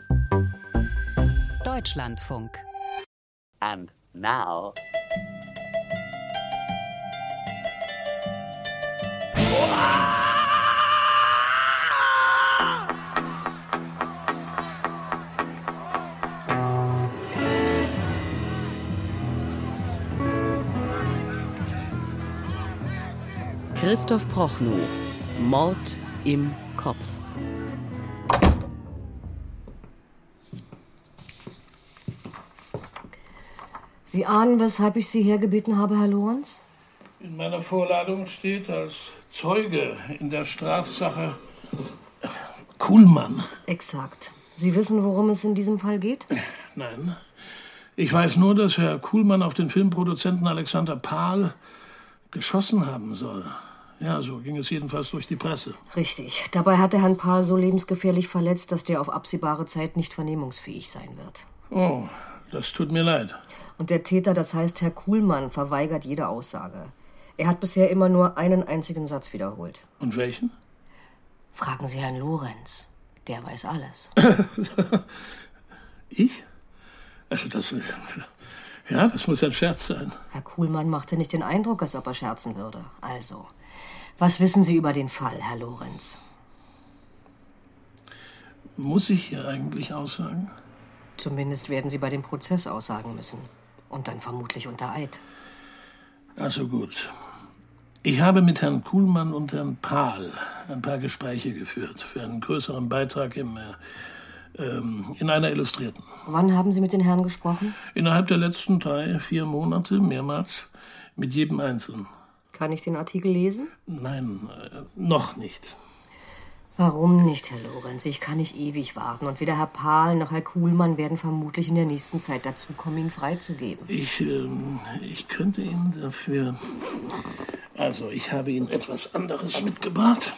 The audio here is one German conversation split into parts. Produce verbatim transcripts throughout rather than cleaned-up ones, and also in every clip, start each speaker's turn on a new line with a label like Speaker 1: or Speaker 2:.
Speaker 1: Deutschlandfunk.
Speaker 2: And now...
Speaker 1: Christoph Prochnow, Mord im Kopf.
Speaker 3: Sie ahnen, weshalb ich Sie hergebeten habe, Herr Lorenz?
Speaker 4: In meiner Vorladung steht als Zeuge in der Strafsache Kuhlmann.
Speaker 3: Exakt. Sie wissen, worum es in diesem Fall geht?
Speaker 4: Nein. Ich weiß nur, dass Herr Kuhlmann auf den Filmproduzenten Alexander Pahl geschossen haben soll. Ja, so ging es jedenfalls durch die Presse.
Speaker 3: Richtig. Dabei hat der Herrn Pahl so lebensgefährlich verletzt, dass der auf absehbare Zeit nicht vernehmungsfähig sein wird.
Speaker 4: Oh, das tut mir leid.
Speaker 3: Und der Täter, das heißt Herr Kuhlmann, verweigert jede Aussage. Er hat bisher immer nur einen einzigen Satz wiederholt.
Speaker 4: Und welchen?
Speaker 3: Fragen Sie Herrn Lorenz. Der weiß alles.
Speaker 4: Ich? Also das... Ja, das muss ein Scherz sein.
Speaker 3: Herr Kuhlmann machte nicht den Eindruck, als ob er scherzen würde. Also, was wissen Sie über den Fall, Herr Lorenz?
Speaker 4: Muss ich hier eigentlich aussagen?
Speaker 3: Zumindest werden Sie bei dem Prozess aussagen müssen. Und dann vermutlich unter Eid.
Speaker 4: Also gut. Ich habe mit Herrn Kuhlmann und Herrn Pahl ein paar Gespräche geführt. Für einen größeren Beitrag im... Äh, in einer Illustrierten.
Speaker 3: Wann haben Sie mit den Herren gesprochen?
Speaker 4: Innerhalb der letzten drei, vier Monate, mehrmals, mit jedem Einzelnen.
Speaker 3: Kann ich den Artikel lesen?
Speaker 4: Nein, äh, noch nicht.
Speaker 3: Warum nicht, Herr Lorenz? Ich kann nicht ewig warten. Und weder Herr Pahl noch Herr Kuhlmann werden vermutlich in der nächsten Zeit dazukommen, ihn freizugeben.
Speaker 4: Ich, ähm, ich könnte Ihnen dafür... Also, ich habe Ihnen etwas anderes mitgebracht.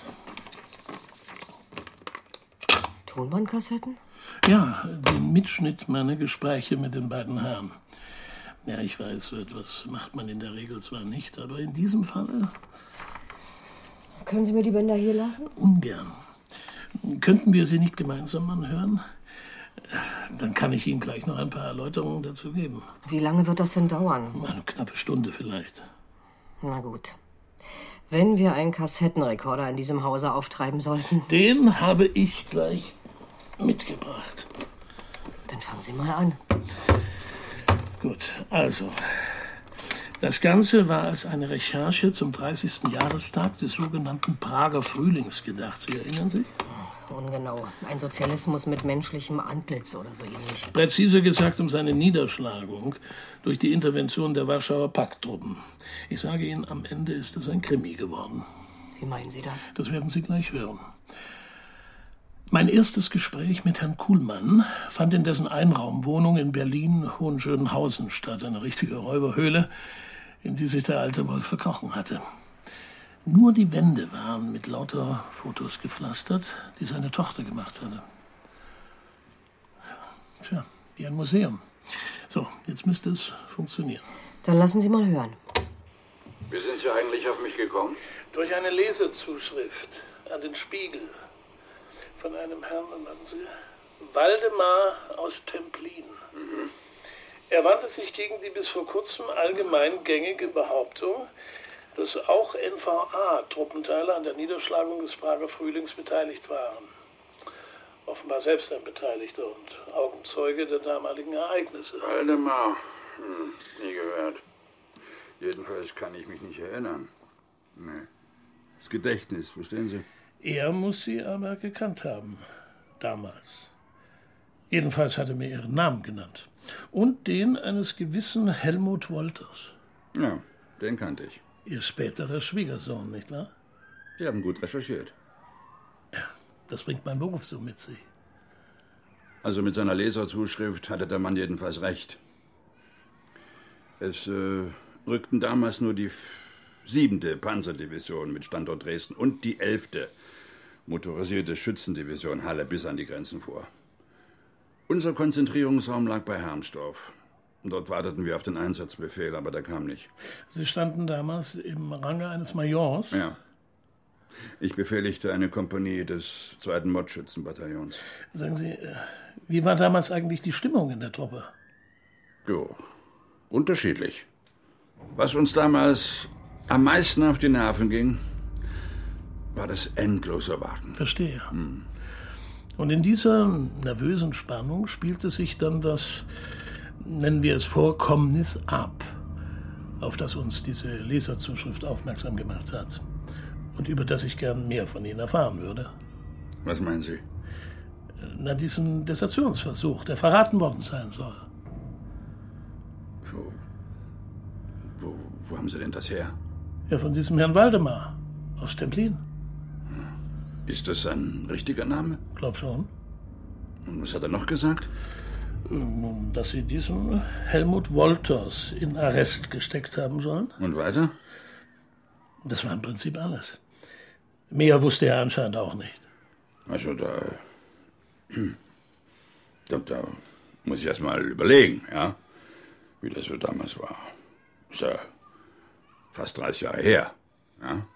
Speaker 3: Tonbandkassetten?
Speaker 4: Ja, den Mitschnitt meiner Gespräche mit den beiden Herren. Ja, ich weiß, so etwas macht man in der Regel zwar nicht, aber in diesem Fall...
Speaker 3: Können Sie mir die Bänder hier lassen?
Speaker 4: Ungern. Könnten wir sie nicht gemeinsam anhören? Dann kann ich Ihnen gleich noch ein paar Erläuterungen dazu geben.
Speaker 3: Wie lange wird das denn dauern?
Speaker 4: Eine knappe Stunde vielleicht.
Speaker 3: Na gut. Wenn wir einen Kassettenrekorder in diesem Hause auftreiben sollten...
Speaker 4: Den habe ich gleich mitgebracht.
Speaker 3: Dann fangen Sie mal an.
Speaker 4: Gut, also. Das Ganze war als eine Recherche zum dreißigsten Jahrestag des sogenannten Prager Frühlings gedacht. Sie erinnern sich?
Speaker 3: Ungenau. Ein Sozialismus mit menschlichem Antlitz oder so ähnlich.
Speaker 4: Präziser gesagt um seine Niederschlagung durch die Intervention der Warschauer Pakttruppen. Ich sage Ihnen, am Ende ist es ein Krimi geworden.
Speaker 3: Wie meinen Sie das?
Speaker 4: Das werden Sie gleich hören. Mein erstes Gespräch mit Herrn Kuhlmann fand in dessen Einraumwohnung in Berlin-Hohenschönhausen statt. Eine richtige Räuberhöhle, in die sich der alte Wolf verkrochen hatte. Nur die Wände waren mit lauter Fotos gepflastert, die seine Tochter gemacht hatte. Tja, wie ein Museum. So, jetzt müsste es funktionieren.
Speaker 3: Dann lassen Sie mal hören.
Speaker 5: Wie sind Sie eigentlich auf mich gekommen?
Speaker 4: Durch eine Lesezuschrift an den Spiegel von einem Herrn, warten Sie, Waldemar aus Templin.
Speaker 5: Mhm.
Speaker 4: Er wandte sich gegen die bis vor kurzem allgemein gängige Behauptung, dass auch N V A-Truppenteile an der Niederschlagung des Prager Frühlings beteiligt waren. Offenbar selbst ein Beteiligter und Augenzeuge der damaligen Ereignisse.
Speaker 5: Waldemar, hm, nie gehört. Jedenfalls kann ich mich nicht erinnern. Nee. Das Gedächtnis, verstehen Sie?
Speaker 4: Er muss sie aber gekannt haben. Damals. Jedenfalls hat er mir ihren Namen genannt. Und den eines gewissen Helmut Wolters.
Speaker 5: Ja, den kannte ich.
Speaker 4: Ihr späterer Schwiegersohn, nicht wahr?
Speaker 5: Sie haben gut recherchiert.
Speaker 4: Ja, das bringt mein Beruf so mit sich.
Speaker 5: Also mit seiner Leserzuschrift hatte der Mann jedenfalls recht. Es äh, rückten damals nur die siebente Panzerdivision mit Standort Dresden und die elfte motorisierte Schützendivision Halle bis an die Grenzen vor. Unser Konzentrierungsraum lag bei Hermsdorf. Dort warteten wir auf den Einsatzbefehl, aber der kam nicht.
Speaker 4: Sie standen damals im Range eines Majors?
Speaker 5: Ja. Ich befehligte eine Kompanie des zweiten Mordschützenbataillons.
Speaker 4: Sagen Sie, Wie war damals eigentlich die Stimmung in der Truppe?
Speaker 5: Jo, unterschiedlich. Was uns damals am meisten auf die Nerven ging, war das endlose Warten.
Speaker 4: Verstehe. Hm. Und in dieser nervösen Spannung spielte sich dann das, nennen wir es Vorkommnis ab, auf das uns diese Leserzuschrift aufmerksam gemacht hat und über das ich gern mehr von Ihnen erfahren würde.
Speaker 5: Was meinen Sie?
Speaker 4: Na, diesen Desertionsversuch, der verraten worden sein soll.
Speaker 5: Wo, wo, wo haben Sie denn das her?
Speaker 4: Ja, von diesem Herrn Waldemar aus Templin.
Speaker 5: Ist das ein richtiger Name?
Speaker 4: Glaub schon.
Speaker 5: Und was hat er noch gesagt?
Speaker 4: Nun, dass Sie diesen Helmut Wolters in Arrest gesteckt haben sollen.
Speaker 5: Und weiter?
Speaker 4: Das war im Prinzip alles. Mehr wusste er anscheinend auch nicht.
Speaker 5: Also da... Da, da muss ich erst mal überlegen, ja, wie das so damals war. Ist ja fast dreißig Jahre her, ja.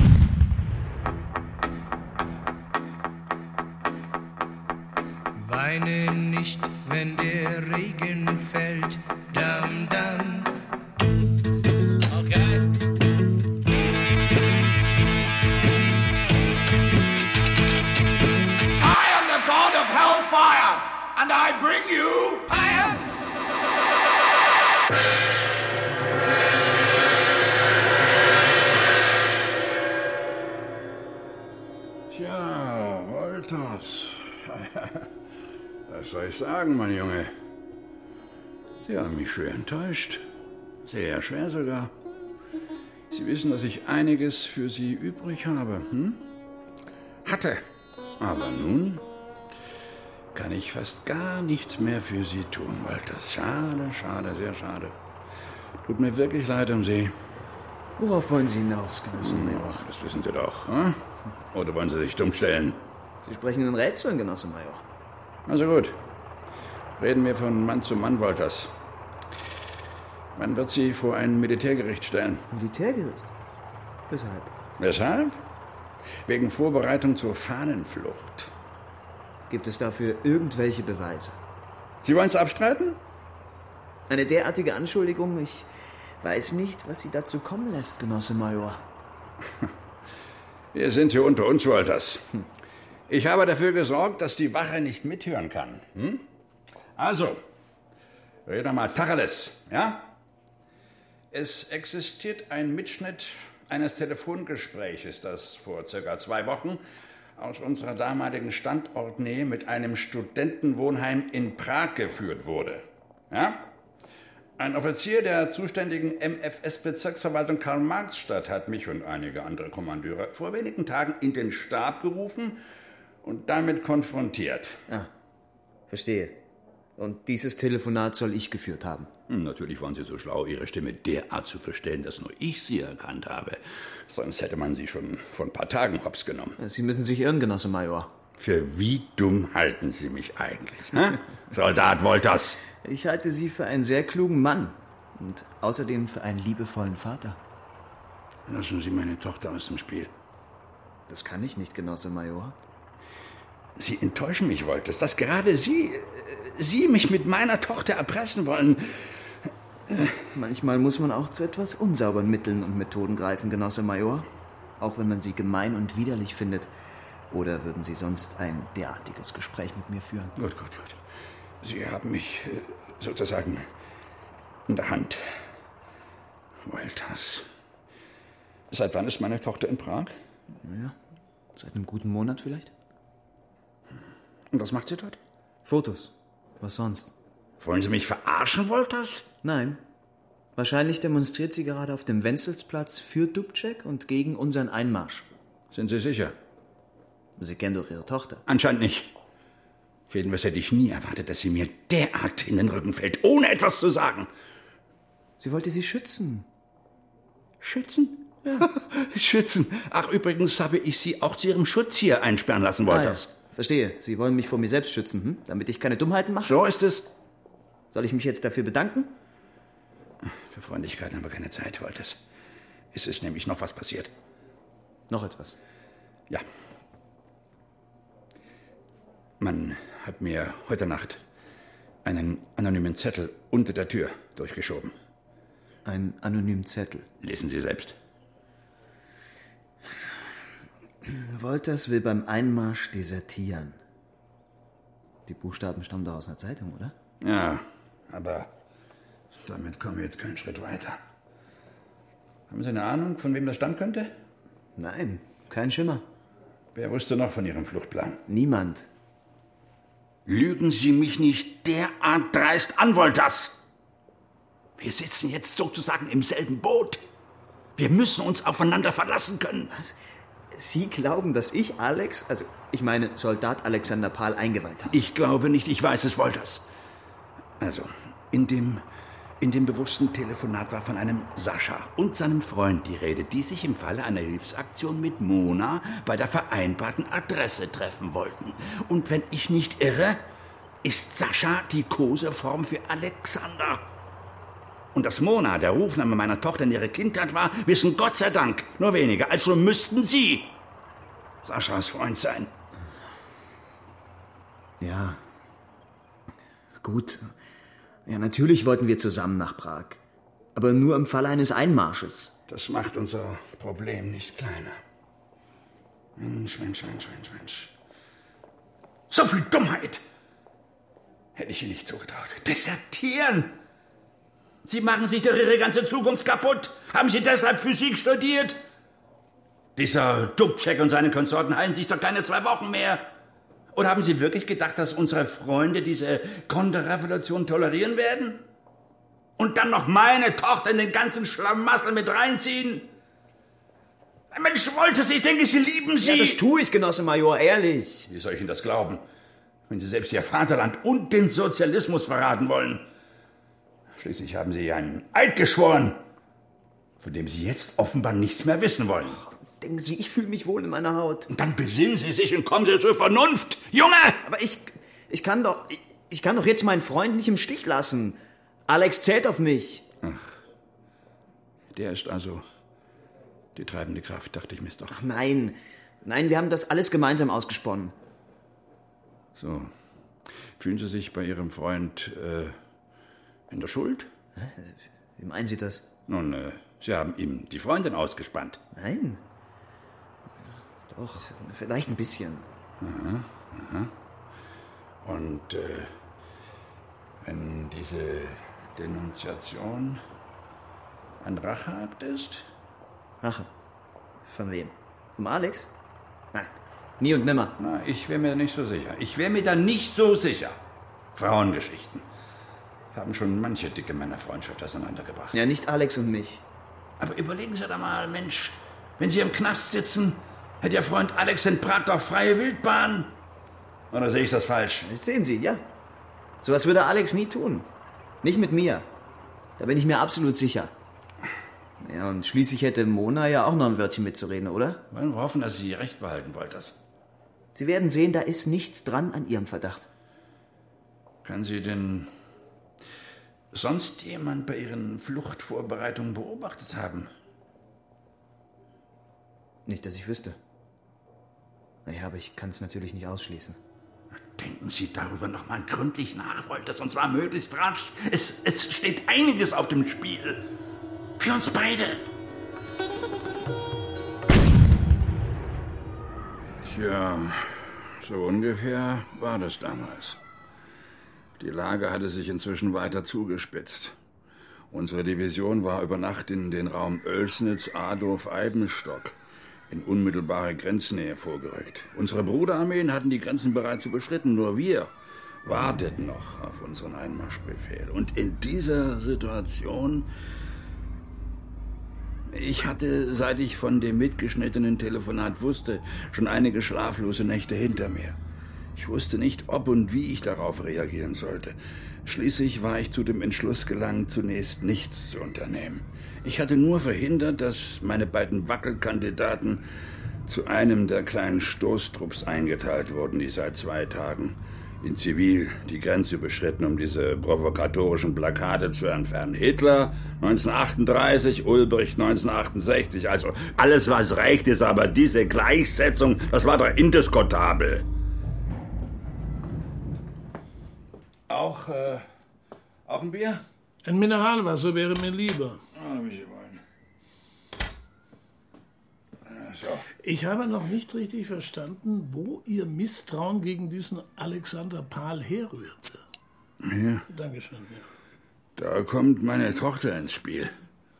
Speaker 6: Weine nicht, wenn der Regen fällt, dam, dam. Okay.
Speaker 7: I am the god of hellfire, and I bring you fire.
Speaker 5: Tja, Wolters. Was soll ich sagen, mein Junge? Sie haben mich schwer enttäuscht. Sehr schwer sogar. Sie wissen, dass ich einiges für Sie übrig habe. Hm? Hatte. Aber nun kann ich fast gar nichts mehr für Sie tun, Wolters. Schade, schade, sehr schade. Tut mir wirklich leid um Sie.
Speaker 8: Worauf wollen Sie hinaus, Genosse Major?
Speaker 5: Das wissen Sie doch, hm? Oder wollen Sie sich dumm stellen?
Speaker 8: Sie sprechen in Rätseln, Genosse Major.
Speaker 5: Also gut. Reden wir von Mann zu Mann, Wolters. Man wird Sie vor ein Militärgericht stellen.
Speaker 8: Militärgericht? Weshalb?
Speaker 5: Weshalb? Wegen Vorbereitung zur Fahnenflucht.
Speaker 8: Gibt es dafür irgendwelche Beweise?
Speaker 5: Sie wollen es abstreiten?
Speaker 8: Eine derartige Anschuldigung, ich weiß nicht, was Sie dazu kommen lässt, Genosse Major.
Speaker 5: Wir sind hier unter uns, Wolters. Ich habe dafür gesorgt, dass die Wache nicht mithören kann. Hm? Also, reden wir mal Tacheles, ja? Es existiert ein Mitschnitt eines Telefongespräches, das vor circa zwei Wochen aus unserer damaligen Standortnähe mit einem Studentenwohnheim in Prag geführt wurde. Ja? Ein Offizier der zuständigen M F S-Bezirksverwaltung Karl-Marx-Stadt hat mich und einige andere Kommandeure vor wenigen Tagen in den Stab gerufen und damit konfrontiert.
Speaker 8: Ah, verstehe. Und dieses Telefonat soll ich geführt haben.
Speaker 5: Hm, natürlich waren Sie so schlau, Ihre Stimme derart zu verstellen, dass nur ich Sie erkannt habe. Sonst hätte man Sie schon vor ein paar Tagen hops genommen.
Speaker 8: Sie müssen sich irren, Genosse Major.
Speaker 5: Für wie dumm halten Sie mich eigentlich? Hä? Soldat Wolters!
Speaker 8: Ich halte Sie für einen sehr klugen Mann und außerdem für einen liebevollen Vater.
Speaker 5: Lassen Sie meine Tochter aus dem Spiel.
Speaker 8: Das kann ich nicht, Genosse Major.
Speaker 5: Sie enttäuschen mich, Wolters, dass gerade Sie, Sie mich mit meiner Tochter erpressen wollen.
Speaker 8: Manchmal muss man auch zu etwas unsauberen Mitteln und Methoden greifen, Genosse Major. Auch wenn man sie gemein und widerlich findet. Oder würden Sie sonst ein derartiges Gespräch mit mir führen?
Speaker 5: Gut, gut, gut. Sie haben mich äh, sozusagen in der Hand. Wolters. Seit wann ist meine Tochter in Prag?
Speaker 8: Naja, seit einem guten Monat vielleicht.
Speaker 5: Und was macht sie dort?
Speaker 8: Fotos. Was sonst?
Speaker 5: Wollen Sie mich verarschen, Wolters?
Speaker 8: Nein. Wahrscheinlich demonstriert sie gerade auf dem Wenzelsplatz für Dubček und gegen unseren Einmarsch.
Speaker 5: Sind Sie sicher?
Speaker 8: Sie kennen doch Ihre Tochter.
Speaker 5: Anscheinend nicht. Jedenfalls hätte ich nie erwartet, dass sie mir derart in den Rücken fällt, ohne etwas zu sagen.
Speaker 8: Sie wollte Sie schützen.
Speaker 5: Schützen? Ja. Schützen. Ach, übrigens habe ich Sie auch zu Ihrem Schutz hier einsperren lassen, Wolters.
Speaker 8: Ah, ja. Verstehe. Sie wollen mich vor mir selbst schützen, hm? Damit ich keine Dummheiten mache?
Speaker 5: So ist es.
Speaker 8: Soll ich mich jetzt dafür bedanken?
Speaker 5: Für Freundlichkeiten haben wir keine Zeit, Wolters. Es ist nämlich noch was passiert.
Speaker 8: Noch etwas?
Speaker 5: Ja. Man hat mir heute Nacht einen anonymen Zettel unter der Tür durchgeschoben.
Speaker 8: Ein anonymen Zettel?
Speaker 5: Lesen Sie selbst.
Speaker 8: Wolters will beim Einmarsch desertieren. Die Buchstaben stammen doch aus einer Zeitung, oder?
Speaker 5: Ja, aber damit kommen wir jetzt keinen Schritt weiter. Haben Sie eine Ahnung, von wem das stammen könnte?
Speaker 8: Nein, kein Schimmer.
Speaker 5: Wer wusste noch von Ihrem Fluchtplan?
Speaker 8: Niemand.
Speaker 5: Lügen Sie mich nicht derart dreist an, Wolters! Wir sitzen jetzt sozusagen im selben Boot. Wir müssen uns aufeinander verlassen können.
Speaker 8: Was? Sie glauben, dass ich Alex, also ich meine Soldat Alexander Pahl, eingeweiht habe?
Speaker 5: Ich glaube nicht, ich weiß es, Wolters. Also, in dem, in dem bewussten Telefonat war von einem Sascha und seinem Freund die Rede, die sich im Falle einer Hilfsaktion mit Mona bei der vereinbarten Adresse treffen wollten. Und wenn ich nicht irre, ist Sascha die Koseform für Alexander. Und dass Mona der Rufname meiner Tochter in ihrer Kindheit war, wissen Gott sei Dank nur wenige. Also müssten Sie Saschas Freund sein.
Speaker 8: Ja. Gut. Ja, natürlich wollten wir zusammen nach Prag. Aber nur im Falle eines Einmarsches.
Speaker 5: Das macht unser Problem nicht kleiner. Mensch, Mensch, Mensch, Mensch, Mensch. So viel Dummheit hätte ich Ihnen nicht zugetraut. Desertieren! Sie machen sich doch Ihre ganze Zukunft kaputt. Haben Sie deshalb Physik studiert? Dieser Dubček und seine Konsorten halten sich doch keine zwei Wochen mehr. Oder haben Sie wirklich gedacht, dass unsere Freunde diese Konterrevolution tolerieren werden? Und dann noch meine Tochter in den ganzen Schlamassel mit reinziehen? Mensch, Wolters, ich denke, Sie lieben sie.
Speaker 8: Ja, das tue ich, Genosse Major, ehrlich.
Speaker 5: Wie soll ich Ihnen das glauben, wenn Sie selbst Ihr Vaterland und den Sozialismus verraten wollen? Schließlich haben Sie ja einen Eid geschworen, von dem Sie jetzt offenbar nichts mehr wissen wollen.
Speaker 8: Denken Sie, ich fühle mich wohl in meiner Haut.
Speaker 5: Und dann besinnen Sie sich und kommen Sie zur Vernunft, Junge!
Speaker 8: Aber ich, ich kann doch, ich, ich kann doch jetzt meinen Freund nicht im Stich lassen. Alex zählt auf mich.
Speaker 5: Ach, der ist also die treibende Kraft, dachte ich mir's doch.
Speaker 8: Ach nein, nein, wir haben das alles gemeinsam ausgesponnen.
Speaker 5: So, fühlen Sie sich bei Ihrem Freund äh, in der Schuld?
Speaker 8: Wie meinen Sie das?
Speaker 5: Nun, äh, Sie haben ihm die Freundin ausgespannt.
Speaker 8: Nein. Doch, vielleicht ein bisschen.
Speaker 5: Aha, aha. Und äh, wenn diese Denunziation ein Racheakt ist?
Speaker 8: Rache? Von wem? Vom Alex? Nein, nie und nimmer.
Speaker 5: Na, ich wäre mir nicht so sicher. Ich wäre mir da nicht so sicher. Frauengeschichten haben schon manche dicke Männerfreundschaft auseinandergebracht.
Speaker 8: Ja, nicht Alex und mich.
Speaker 5: Aber überlegen Sie doch mal, Mensch, wenn Sie im Knast sitzen, hat Ihr Freund Alex in Prag doch freie Wildbahn. Oder sehe ich das falsch?
Speaker 8: Das sehen Sie, ja. Sowas würde Alex nie tun. Nicht mit mir. Da bin ich mir absolut sicher. Ja, und schließlich hätte Mona ja auch noch ein Wörtchen mitzureden, oder?
Speaker 5: Wollen wir hoffen, dass Sie recht behalten Wolters.
Speaker 8: Sie werden sehen, da ist nichts dran an Ihrem Verdacht.
Speaker 5: Kann Sie denn sonst jemand bei Ihren Fluchtvorbereitungen beobachtet haben?
Speaker 8: Nicht, dass ich wüsste. Naja, aber ich kann es natürlich nicht ausschließen.
Speaker 5: Denken Sie darüber noch mal gründlich nach, Wolters, und zwar möglichst rasch. Es, es steht einiges auf dem Spiel. Für uns beide. Tja, so ungefähr war das damals. Die Lage hatte sich inzwischen weiter zugespitzt. Unsere Division war über Nacht in den Raum Oelsnitz-Adorf-Eibenstock in unmittelbare Grenznähe vorgerückt. Unsere Bruderarmeen hatten die Grenzen bereits überschritten, nur wir warteten noch auf unseren Einmarschbefehl. Und in dieser Situation... Ich hatte, seit ich von dem mitgeschnittenen Telefonat wusste, schon einige schlaflose Nächte hinter mir. Ich wusste nicht, ob und wie ich darauf reagieren sollte. Schließlich war ich zu dem Entschluss gelangt, zunächst nichts zu unternehmen. Ich hatte nur verhindert, dass meine beiden Wackelkandidaten zu einem der kleinen Stoßtrupps eingeteilt wurden, die seit zwei Tagen in Zivil die Grenze überschritten, um diese provokatorischen Plakate zu entfernen. Hitler neunzehnhundertachtunddreißig, Ulbricht neunzehnhundertachtundsechzig. Also alles, was recht ist, aber diese Gleichsetzung, das war doch indiskutabel. Auch, äh, auch ein Bier?
Speaker 4: Ein Mineralwasser wäre mir lieber.
Speaker 5: Ah, wie Sie wollen. Ja, so.
Speaker 4: Ich habe noch nicht richtig verstanden, wo Ihr Misstrauen gegen diesen Alexander Pahl herrührte.
Speaker 5: Hier.
Speaker 4: Dankeschön. Ja.
Speaker 5: Da kommt meine Tochter ins Spiel.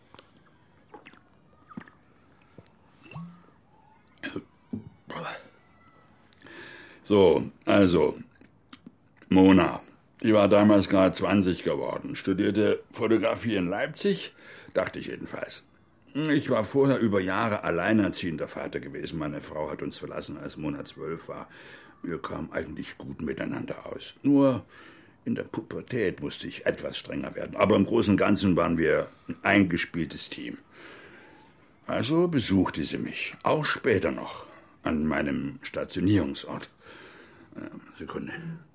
Speaker 5: So, also, Mona, die war damals gerade zwanzig geworden, studierte Fotografie in Leipzig, dachte ich jedenfalls. Ich war vorher über Jahre alleinerziehender Vater gewesen. Meine Frau hat uns verlassen, als Mona zwölf war. Wir kamen eigentlich gut miteinander aus. Nur in der Pubertät musste ich etwas strenger werden. Aber im Großen und Ganzen waren wir ein eingespieltes Team. Also besuchte sie mich, auch später noch, an meinem Stationierungsort. Äh, Sekunde.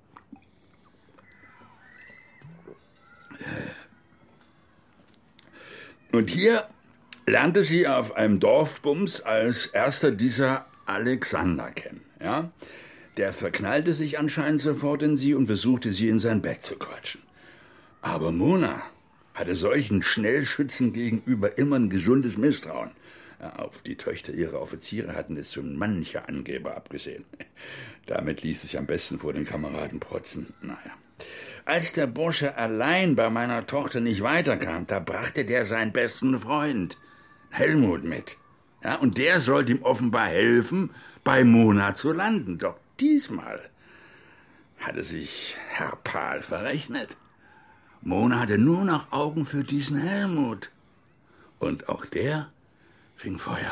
Speaker 5: Und hier lernte sie auf einem Dorfbums als erster dieser Alexander kennen. Ja? Der verknallte sich anscheinend sofort in sie und versuchte, sie in sein Bett zu quatschen. Aber Mona hatte solchen Schnellschützen gegenüber immer ein gesundes Misstrauen. Auf die Töchter ihrer Offiziere hatten es schon mancher Angeber abgesehen. Damit ließ es sich am besten vor den Kameraden protzen. Naja. Als der Bursche allein bei meiner Tochter nicht weiterkam, da brachte der seinen besten Freund, Helmut, mit. Ja, und der sollte ihm offenbar helfen, bei Mona zu landen. Doch diesmal hatte sich Herr Pahl verrechnet. Mona hatte nur noch Augen für diesen Helmut. Und auch der fing Feuer.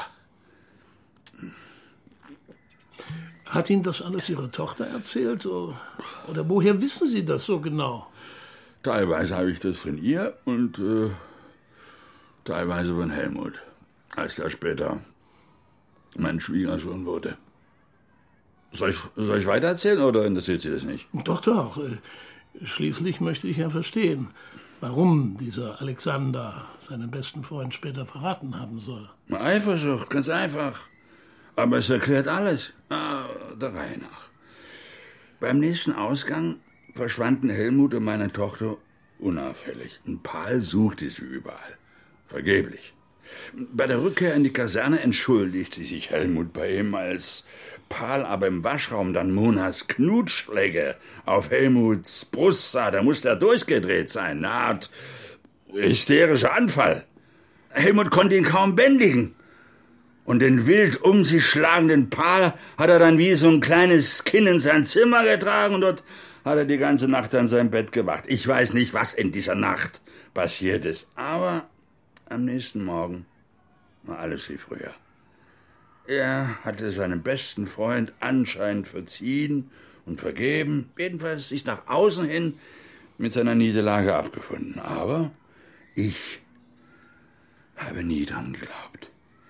Speaker 4: Hat Ihnen das alles Ihre Tochter erzählt? Oder woher wissen Sie das so genau?
Speaker 5: Teilweise habe ich das von ihr und äh, teilweise von Helmut, als er später mein Schwiegersohn wurde. Soll ich, soll ich weitererzählen oder interessiert Sie das nicht?
Speaker 4: Doch, doch. Schließlich möchte ich ja verstehen, warum dieser Alexander seinen besten Freund später verraten haben soll.
Speaker 5: Eifersucht, ganz einfach. Aber es erklärt alles. Ah, der Reihe nach. Beim nächsten Ausgang verschwanden Helmut und meine Tochter unauffällig. Und Pahl suchte sie überall. Vergeblich. Bei der Rückkehr in die Kaserne entschuldigte sich Helmut bei ihm, als Pahl aber im Waschraum dann Monas Knutschschläge auf Helmuts Brust sah. Da musste er durchgedreht sein. Eine Art hysterischer Anfall. Helmut konnte ihn kaum bändigen. Und den wild um sich schlagenden Pahl hat er dann wie so ein kleines Kind in sein Zimmer getragen und dort hat er die ganze Nacht an seinem Bett gewacht. Ich weiß nicht, was in dieser Nacht passiert ist, aber am nächsten Morgen war alles wie früher. Er hatte seinem besten Freund anscheinend verziehen und vergeben, jedenfalls sich nach außen hin mit seiner Niederlage abgefunden. Aber ich habe nie dran geglaubt.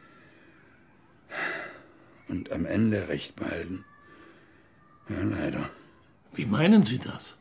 Speaker 5: Und am Ende recht behalten. Ja, leider.
Speaker 4: Wie meinen Sie das?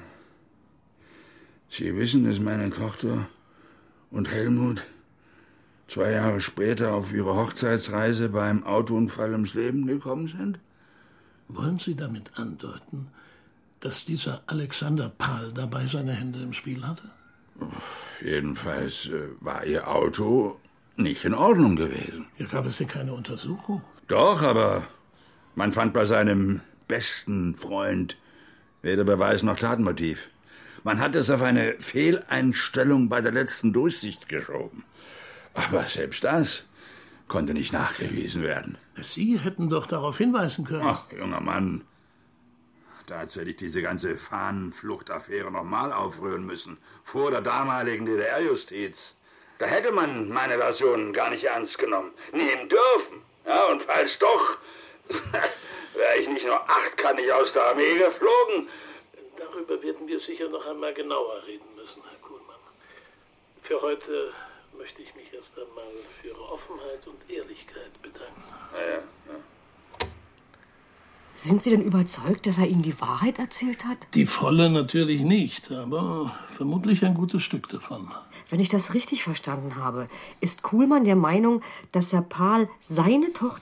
Speaker 5: Sie wissen, dass meine Tochter und Helmut zwei Jahre später auf ihre Hochzeitsreise beim Autounfall ums Leben gekommen sind?
Speaker 4: Wollen Sie damit andeuten, dass dieser Alexander Pahl dabei seine Hände im Spiel hatte?
Speaker 5: Jedenfalls äh, war ihr Auto nicht in Ordnung gewesen.
Speaker 4: Ja, gab es denn keine Untersuchung?
Speaker 5: Doch, aber man fand bei seinem besten Freund weder Beweis noch Tatmotiv. Man hat es auf eine Fehleinstellung bei der letzten Durchsicht geschoben. Aber selbst das konnte nicht nachgewiesen werden.
Speaker 4: Sie hätten doch darauf hinweisen können.
Speaker 5: Ach, junger Mann, dazu hätte ich diese ganze Fahnenfluchtaffäre noch mal aufrühren müssen. Vor der damaligen D D R-Justiz. Da hätte man meine Version gar nicht ernst genommen. Nehmen dürfen. Ja, und falls doch, wäre ich nicht nur achtkannig aus der Armee geflogen.
Speaker 4: Darüber werden wir sicher noch einmal genauer reden müssen, Herr Kuhlmann. Für heute möchte ich mich erst einmal für Ihre Offenheit und Ehrlichkeit bedanken.
Speaker 5: Ja, ja, ja.
Speaker 3: Sind Sie denn überzeugt, dass er Ihnen die Wahrheit erzählt hat?
Speaker 4: Die volle natürlich nicht, aber vermutlich ein gutes Stück davon.
Speaker 3: Wenn ich das richtig verstanden habe, ist Kuhlmann der Meinung, dass Herr Pahl seine Tochter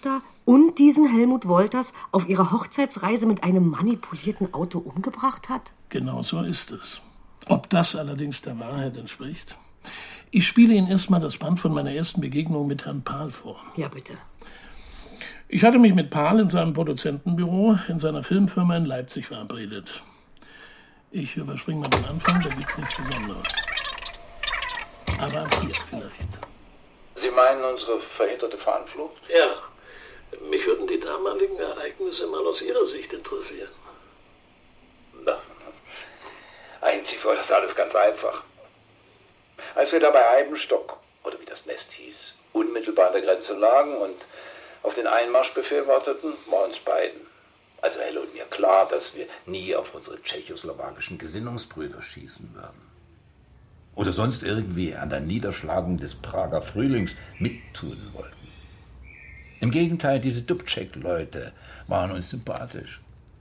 Speaker 3: und diesen Helmut Wolters auf ihrer Hochzeitsreise mit einem manipulierten Auto umgebracht hat?
Speaker 4: Genau so ist es. Ob das allerdings der Wahrheit entspricht? Ich spiele Ihnen erstmal das Band von meiner ersten Begegnung mit Herrn Pahl vor.
Speaker 3: Ja, bitte.
Speaker 4: Ich hatte mich mit Pahl in seinem Produzentenbüro in seiner Filmfirma in Leipzig verabredet. Ich überspringe mal den Anfang, da gibt's nichts Besonderes. Aber ab hier vielleicht.
Speaker 9: Sie meinen unsere verhinderte Fahnenflucht?
Speaker 10: Ja. Mich würden die damaligen Ereignisse mal aus Ihrer Sicht interessieren.
Speaker 9: Na, eigentlich war das alles ganz einfach. Als wir da bei Eibenstock, oder wie das Nest hieß, unmittelbar an der Grenze lagen und auf den Einmarschbefehl warteten, war uns beiden, also Helle und mir, klar, dass wir nie auf unsere tschechoslowakischen Gesinnungsbrüder schießen würden. Oder sonst irgendwie an der Niederschlagung des Prager Frühlings mittun wollten. Im Gegenteil, diese Dubček-Leute waren uns sympathisch.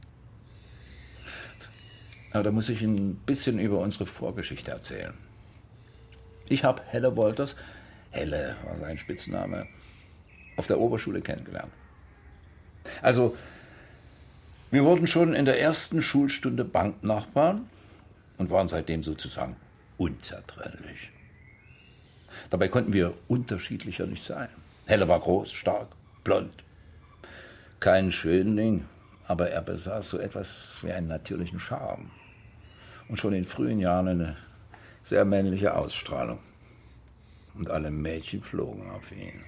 Speaker 9: Aber da muss ich ein bisschen über unsere Vorgeschichte erzählen. Ich habe Helle Wolters, Helle war sein Spitzname, auf der Oberschule kennengelernt. Also, wir wurden schon in der ersten Schulstunde Banknachbarn und waren seitdem sozusagen unzertrennlich. Dabei konnten wir unterschiedlicher nicht sein. Helle war groß, stark, blond. Kein Schönling, aber er besaß so etwas wie einen natürlichen Charme. Und schon in frühen Jahren eine sehr männliche Ausstrahlung. Und alle Mädchen flogen auf ihn.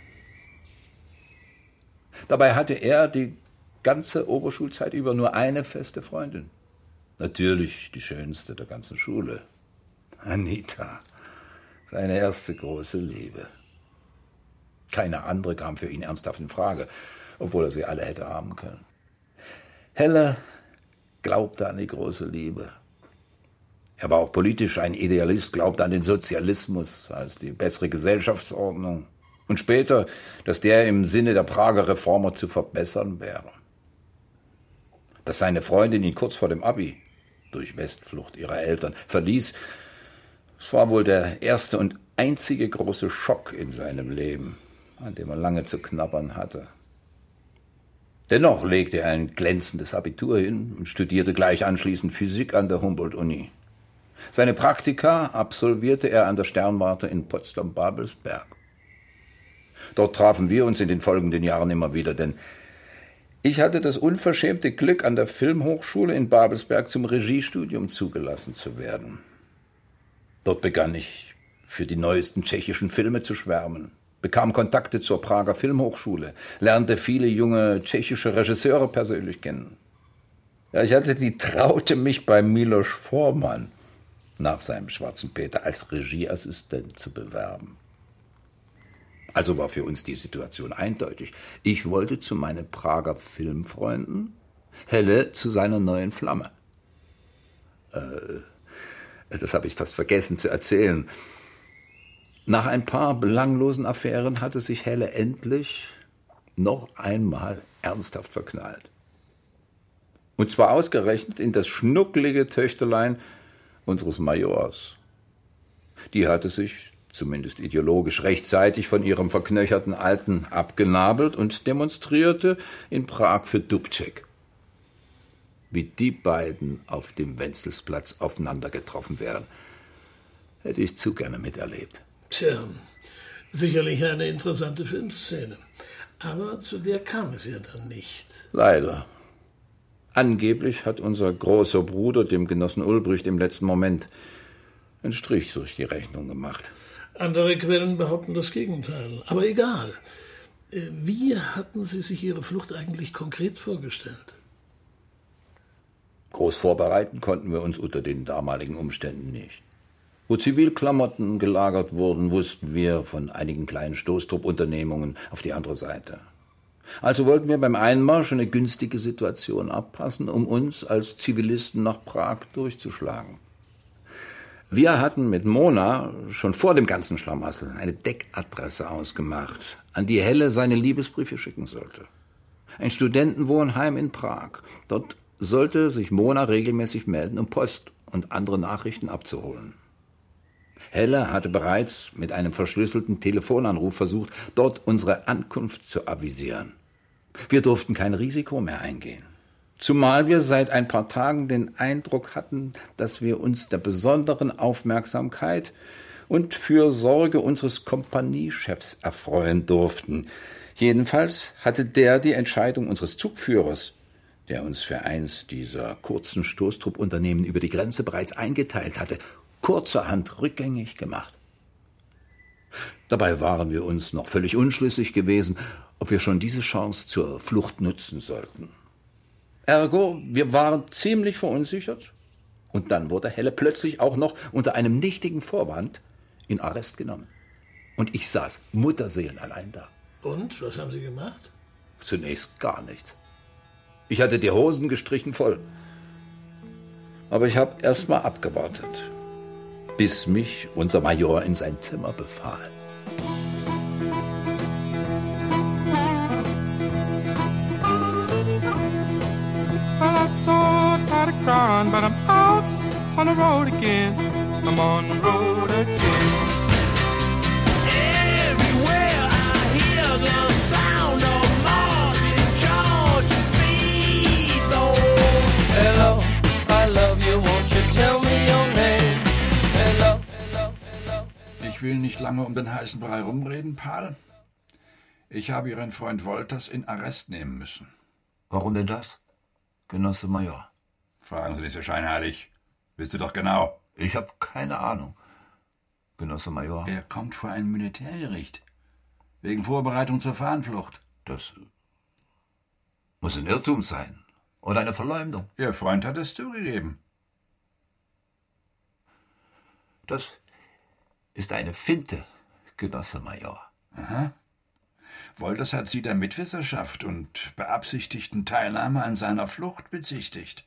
Speaker 9: Dabei hatte er die ganze Oberschulzeit über nur eine feste Freundin. Natürlich die schönste der ganzen Schule. Anita, seine erste große Liebe. Keine andere kam für ihn ernsthaft in Frage, obwohl er sie alle hätte haben können. Helle glaubte an die große Liebe. Er war auch politisch ein Idealist, glaubte an den Sozialismus als die bessere Gesellschaftsordnung und später, dass der im Sinne der Prager Reformer zu verbessern wäre. Dass seine Freundin ihn kurz vor dem Abi durch Westflucht ihrer Eltern verließ, das war wohl der erste und einzige große Schock in seinem Leben, an dem er lange zu knabbern hatte. Dennoch legte er ein glänzendes Abitur hin und studierte gleich anschließend Physik an der Humboldt-Uni. Seine Praktika absolvierte er an der Sternwarte in Potsdam-Babelsberg. Dort trafen wir uns in den folgenden Jahren immer wieder, denn ich hatte das unverschämte Glück, an der Filmhochschule in Babelsberg zum Regiestudium zugelassen zu werden. Dort begann ich, für die neuesten tschechischen Filme zu schwärmen, bekam Kontakte zur Prager Filmhochschule, lernte viele junge tschechische Regisseure persönlich kennen. Ja, ich hatte die Traute, mich bei Miloš Forman nach seinem Schwarzen Peter als Regieassistent zu bewerben. Also war für uns die Situation eindeutig. Ich wollte zu meinen Prager Filmfreunden, Helle zu seiner neuen Flamme. Äh, das habe ich fast vergessen zu erzählen. Nach ein paar belanglosen Affären hatte sich Helle endlich noch einmal ernsthaft verknallt. Und zwar ausgerechnet in das schnucklige Töchterlein unseres Majors. Die hatte sich, zumindest ideologisch, rechtzeitig von ihrem verknöcherten Alten abgenabelt und demonstrierte in Prag für Dubček. Wie die beiden auf dem Wenzelsplatz aufeinander getroffen wären, hätte ich zu gerne miterlebt.
Speaker 4: Tja, sicherlich eine interessante Filmszene. Aber zu der kam es ja dann nicht.
Speaker 9: Leider. Angeblich hat unser großer Bruder dem Genossen Ulbricht im letzten Moment einen Strich durch die Rechnung gemacht.
Speaker 4: Andere Quellen behaupten das Gegenteil. Aber egal. Wie hatten Sie sich Ihre Flucht eigentlich konkret vorgestellt?
Speaker 9: Groß vorbereiten konnten wir uns unter den damaligen Umständen nicht. Wo Zivilklamotten gelagert wurden, wussten wir von einigen kleinen Stoßtruppunternehmungen auf die andere Seite. Also wollten wir beim Einmarsch eine günstige Situation abpassen, um uns als Zivilisten nach Prag durchzuschlagen. Wir hatten mit Mona schon vor dem ganzen Schlamassel eine Deckadresse ausgemacht, an die Helle seine Liebesbriefe schicken sollte. Ein Studentenwohnheim in Prag. Dort sollte sich Mona regelmäßig melden, um Post und andere Nachrichten abzuholen. Helle hatte bereits mit einem verschlüsselten Telefonanruf versucht, dort unsere Ankunft zu avisieren. Wir durften kein Risiko mehr eingehen. Zumal wir seit ein paar Tagen den Eindruck hatten, dass wir uns der besonderen Aufmerksamkeit und Fürsorge unseres Kompaniechefs erfreuen durften. Jedenfalls hatte der die Entscheidung unseres Zugführers, der uns für eins dieser kurzen Stoßtruppunternehmen über die Grenze bereits eingeteilt hatte, kurzerhand rückgängig gemacht. Dabei waren wir uns noch völlig unschlüssig gewesen, ob wir schon diese Chance zur Flucht nutzen sollten. Ergo, wir waren ziemlich verunsichert, und dann wurde Helle plötzlich auch noch unter einem nichtigen Vorwand in Arrest genommen. Und ich saß mutterseelenallein da.
Speaker 4: Und, was haben Sie gemacht?
Speaker 9: Zunächst gar nichts. Ich hatte die Hosen gestrichen voll. Aber ich habe erst mal abgewartet, bis mich unser Major in sein Zimmer befahl.
Speaker 6: Well, I saw Patty crying, but I'm out on the road again. I'm on the road again. Everywhere I hear the sound of Martin George feet. Oh, hello, I love you, won't you tell me your name? Hello, hello, hello.
Speaker 11: Ich will nicht lange um den heißen Brei rumreden, Paul. Ich habe Ihren Freund Wolters in Arrest nehmen müssen.
Speaker 9: Warum denn das, Genosse Major?
Speaker 5: Fragen Sie nicht so scheinheilig. Wisst ihr doch genau.
Speaker 9: Ich habe keine Ahnung, Genosse Major.
Speaker 11: Er kommt vor ein Militärgericht. Wegen Vorbereitung zur Fahnenflucht.
Speaker 9: Das muss ein Irrtum sein. Oder eine Verleumdung.
Speaker 11: Ihr Freund hat es zugegeben.
Speaker 9: Das ist eine Finte, Genosse Major.
Speaker 11: Aha. Wolters hat Sie der Mitwisserschaft und beabsichtigten Teilnahme an seiner Flucht bezichtigt.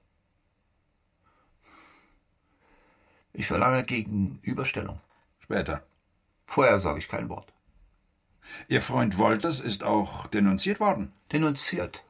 Speaker 9: Ich verlange Gegenüberstellung.
Speaker 11: Später.
Speaker 9: Vorher sage ich kein Wort.
Speaker 11: Ihr Freund Wolters ist auch denunziert worden.
Speaker 9: Denunziert?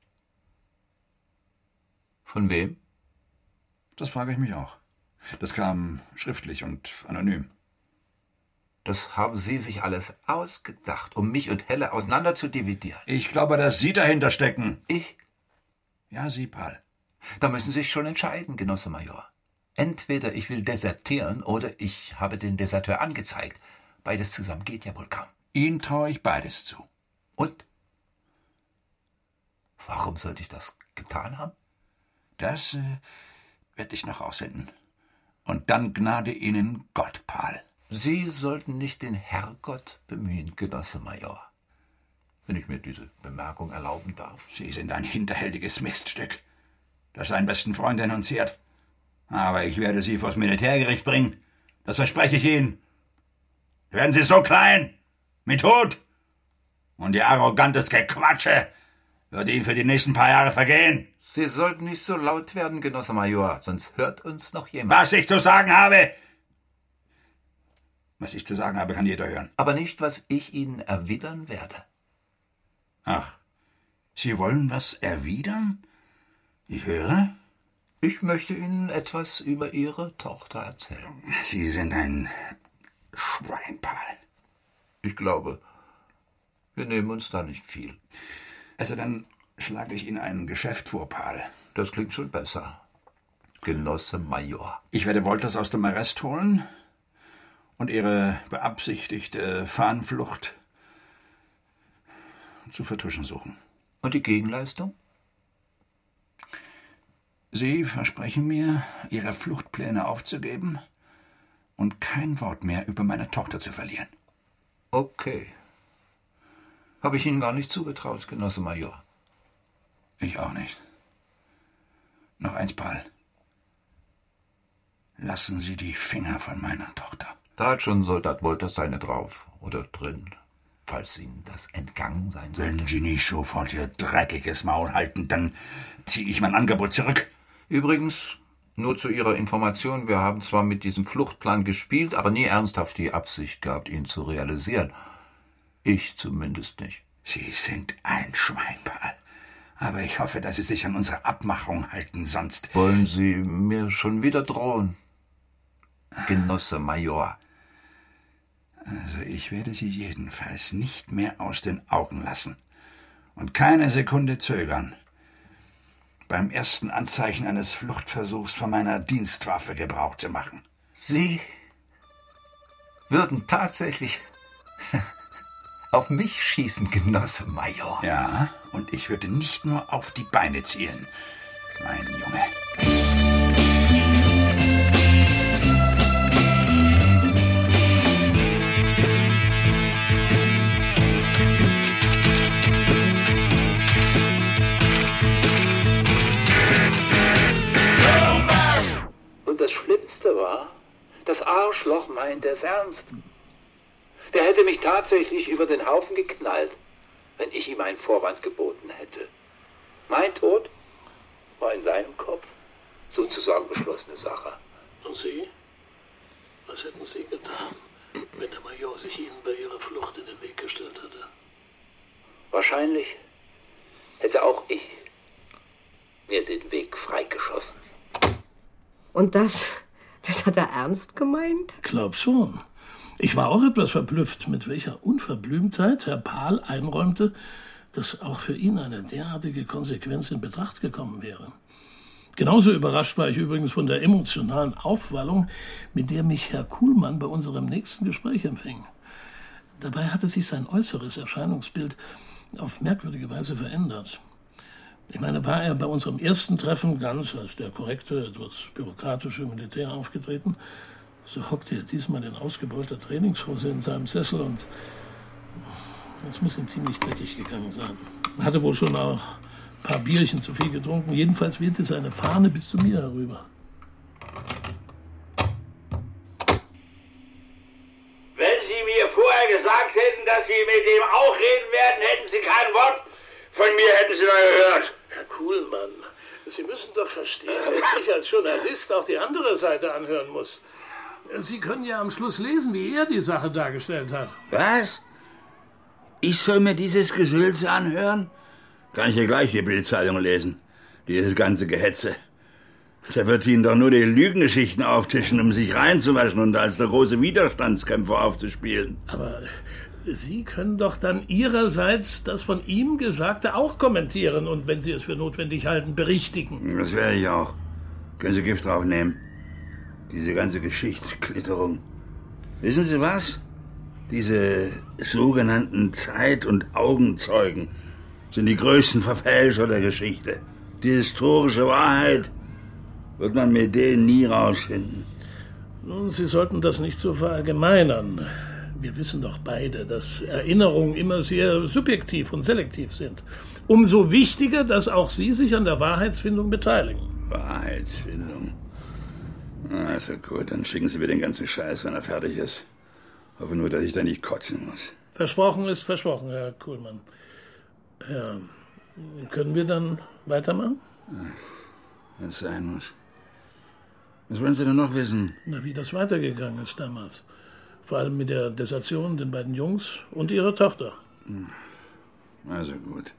Speaker 9: Von wem?
Speaker 11: Das frage ich mich auch. Das kam schriftlich und anonym.
Speaker 9: Das haben Sie sich alles ausgedacht, um mich und Helle auseinander zu dividieren.
Speaker 11: Ich glaube, dass Sie dahinter stecken.
Speaker 9: Ich?
Speaker 11: Ja, Sie, Paul.
Speaker 9: Da müssen Sie sich schon entscheiden, Genosse Major. Entweder ich will desertieren oder ich habe den Deserteur angezeigt. Beides zusammen geht ja wohl kaum.
Speaker 11: Ihnen traue ich beides zu.
Speaker 9: Und? Warum sollte ich das getan haben?
Speaker 11: Das äh, werde ich noch rausfinden. Und dann gnade Ihnen Gott, Paul.
Speaker 9: Sie sollten nicht den Herrgott bemühen, Genosse Major. Wenn ich mir diese Bemerkung erlauben darf.
Speaker 11: Sie sind ein hinterhältiges Miststück, das seinen besten Freund denunziert. Aber ich werde Sie vors Militärgericht bringen. Das verspreche ich Ihnen. Werden Sie so klein, mit Tod. Und Ihr arrogantes Gequatsche wird Ihnen für die nächsten paar Jahre vergehen.
Speaker 9: Sie sollten nicht so laut werden, Genosse Major, sonst hört uns noch jemand.
Speaker 11: Was ich zu sagen habe... Was ich zu sagen habe, kann jeder hören.
Speaker 9: Aber nicht, was ich Ihnen erwidern werde.
Speaker 11: Ach, Sie wollen was erwidern? Ich höre.
Speaker 9: Ich möchte Ihnen etwas über Ihre Tochter erzählen.
Speaker 11: Sie sind ein Schwein, Paul.
Speaker 9: Ich glaube, wir nehmen uns da nicht viel.
Speaker 11: Also dann schlage ich Ihnen ein Geschäft vor, Paul.
Speaker 9: Das klingt schon besser, Genosse Major.
Speaker 11: Ich werde Wolters aus dem Arrest holen und Ihre beabsichtigte Fahnenflucht zu vertuschen suchen.
Speaker 9: Und die Gegenleistung?
Speaker 11: Sie versprechen mir, Ihre Fluchtpläne aufzugeben und kein Wort mehr über meine Tochter zu verlieren.
Speaker 9: Okay. Habe ich Ihnen gar nicht zugetraut, Genosse Major.
Speaker 11: Ich auch nicht. Noch eins, Paul. Lassen Sie die Finger von meiner Tochter.
Speaker 9: Da hat schon Soldat Wolters seine drauf oder drin, falls Ihnen das entgangen sein sollte.
Speaker 11: Wenn Sie nicht sofort Ihr dreckiges Maul halten, dann ziehe ich mein Angebot zurück.
Speaker 9: Übrigens, nur zu Ihrer Information, wir haben zwar mit diesem Fluchtplan gespielt, aber nie ernsthaft die Absicht gehabt, ihn zu realisieren. Ich zumindest nicht.
Speaker 11: Sie sind ein Schwein, Paul. Aber ich hoffe, dass Sie sich an unsere Abmachung halten, sonst...
Speaker 9: Wollen Sie mir schon wieder drohen, Genosse Major?
Speaker 11: Also ich werde Sie jedenfalls nicht mehr aus den Augen lassen. Und keine Sekunde zögern. Beim ersten Anzeichen eines Fluchtversuchs von meiner Dienstwaffe Gebrauch zu machen.
Speaker 9: Sie würden tatsächlich auf mich schießen, Genosse Major.
Speaker 11: Ja, und ich würde nicht nur auf die Beine zielen, mein Junge.
Speaker 9: Und das Schlimmste war, das Arschloch meint es ernst. Der hätte mich tatsächlich über den Haufen geknallt, wenn ich ihm einen Vorwand geboten hätte. Mein Tod war in seinem Kopf sozusagen beschlossene Sache.
Speaker 10: Und Sie? Was hätten Sie getan, wenn der Major sich Ihnen bei Ihrer Flucht in den Weg gestellt hätte?
Speaker 9: Wahrscheinlich hätte auch ich mir den Weg freigeschossen.
Speaker 3: Und das, das hat er ernst gemeint?
Speaker 4: Glaub schon. Ich war auch etwas verblüfft, mit welcher Unverblümtheit Herr Pahl einräumte, dass auch für ihn eine derartige Konsequenz in Betracht gekommen wäre. Genauso überrascht war ich übrigens von der emotionalen Aufwallung, mit der mich Herr Kuhlmann bei unserem nächsten Gespräch empfing. Dabei hatte sich sein äußeres Erscheinungsbild auf merkwürdige Weise verändert. Ich meine, war er bei unserem ersten Treffen ganz als der korrekte, etwas bürokratische Militär aufgetreten, so hockte er diesmal in ausgebeulter Trainingshose in seinem Sessel und es muss ihm ziemlich dreckig gegangen sein. Hatte wohl schon auch ein paar Bierchen zu viel getrunken. Jedenfalls wehte seine Fahne bis zu mir herüber.
Speaker 12: Wenn Sie mir vorher gesagt hätten, dass Sie mit dem auch reden werden, hätten Sie kein Wort von mir hätten Sie noch gehört.
Speaker 10: Herr Kuhlmann, Sie müssen doch verstehen, dass ich als Journalist auch die andere Seite anhören muss.
Speaker 4: Sie können ja am Schluss lesen, wie er die Sache dargestellt hat.
Speaker 5: Was? Ich soll mir dieses Gesülze anhören? Kann ich ja gleich die Bildzeitung lesen. Dieses ganze Gehetze. Der wird Ihnen doch nur die Lügengeschichten auftischen, um sich reinzuwaschen und als der große Widerstandskämpfer aufzuspielen.
Speaker 4: Aber Sie können doch dann Ihrerseits das von ihm Gesagte auch kommentieren und, wenn Sie es für notwendig halten, berichtigen.
Speaker 5: Das werde ich auch. Können Sie Gift draufnehmen. Diese ganze Geschichtsklitterung. Wissen Sie was? Diese sogenannten Zeit- und Augenzeugen sind die größten Verfälscher der Geschichte. Die historische Wahrheit wird man mit denen nie rausfinden.
Speaker 4: Nun, Sie sollten das nicht so verallgemeinern. Wir wissen doch beide, dass Erinnerungen immer sehr subjektiv und selektiv sind. Umso wichtiger, dass auch Sie sich an der Wahrheitsfindung beteiligen.
Speaker 5: Wahrheitsfindung? Also gut, dann schicken Sie mir den ganzen Scheiß, wenn er fertig ist. Hoffe nur, dass ich da nicht kotzen muss.
Speaker 4: Versprochen ist versprochen, Herr Kuhlmann. Ja, können wir dann weitermachen?
Speaker 5: Wenn es sein muss. Was wollen Sie denn noch wissen?
Speaker 4: Na, wie das weitergegangen ist damals. Vor allem mit der Desertion, den beiden Jungs und ihrer Tochter.
Speaker 5: Also gut.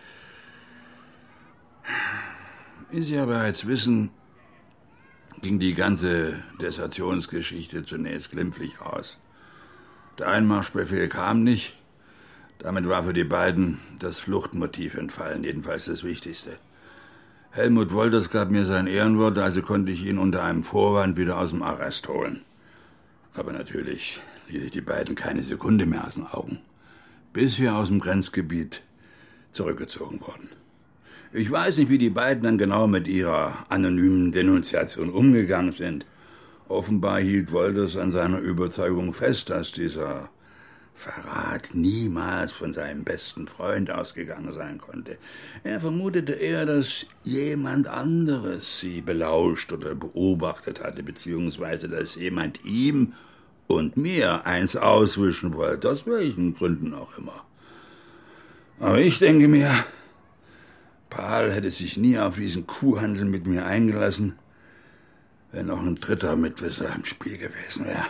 Speaker 5: Wie Sie aber jetzt wissen, ging die ganze Desertionsgeschichte zunächst glimpflich aus. Der Einmarschbefehl kam nicht. Damit war für die beiden das Fluchtmotiv entfallen, jedenfalls das Wichtigste. Helmut Wolters gab mir sein Ehrenwort, also konnte ich ihn unter einem Vorwand wieder aus dem Arrest holen. Aber natürlich ließ ich die beiden keine Sekunde mehr aus den Augen, bis wir aus dem Grenzgebiet zurückgezogen wurden. Ich weiß nicht, wie die beiden dann genau mit ihrer anonymen Denunziation umgegangen sind. Offenbar hielt Wolters an seiner Überzeugung fest, dass dieser Verrat niemals von seinem besten Freund ausgegangen sein konnte. Er vermutete eher, dass jemand anderes sie belauscht oder beobachtet hatte, beziehungsweise dass jemand ihm und mir eins auswischen wollte, aus welchen Gründen auch immer. Aber ich denke mir, Pahl hätte sich nie auf diesen Kuhhandel mit mir eingelassen, wenn noch ein dritter Mitwisser im Spiel gewesen wäre.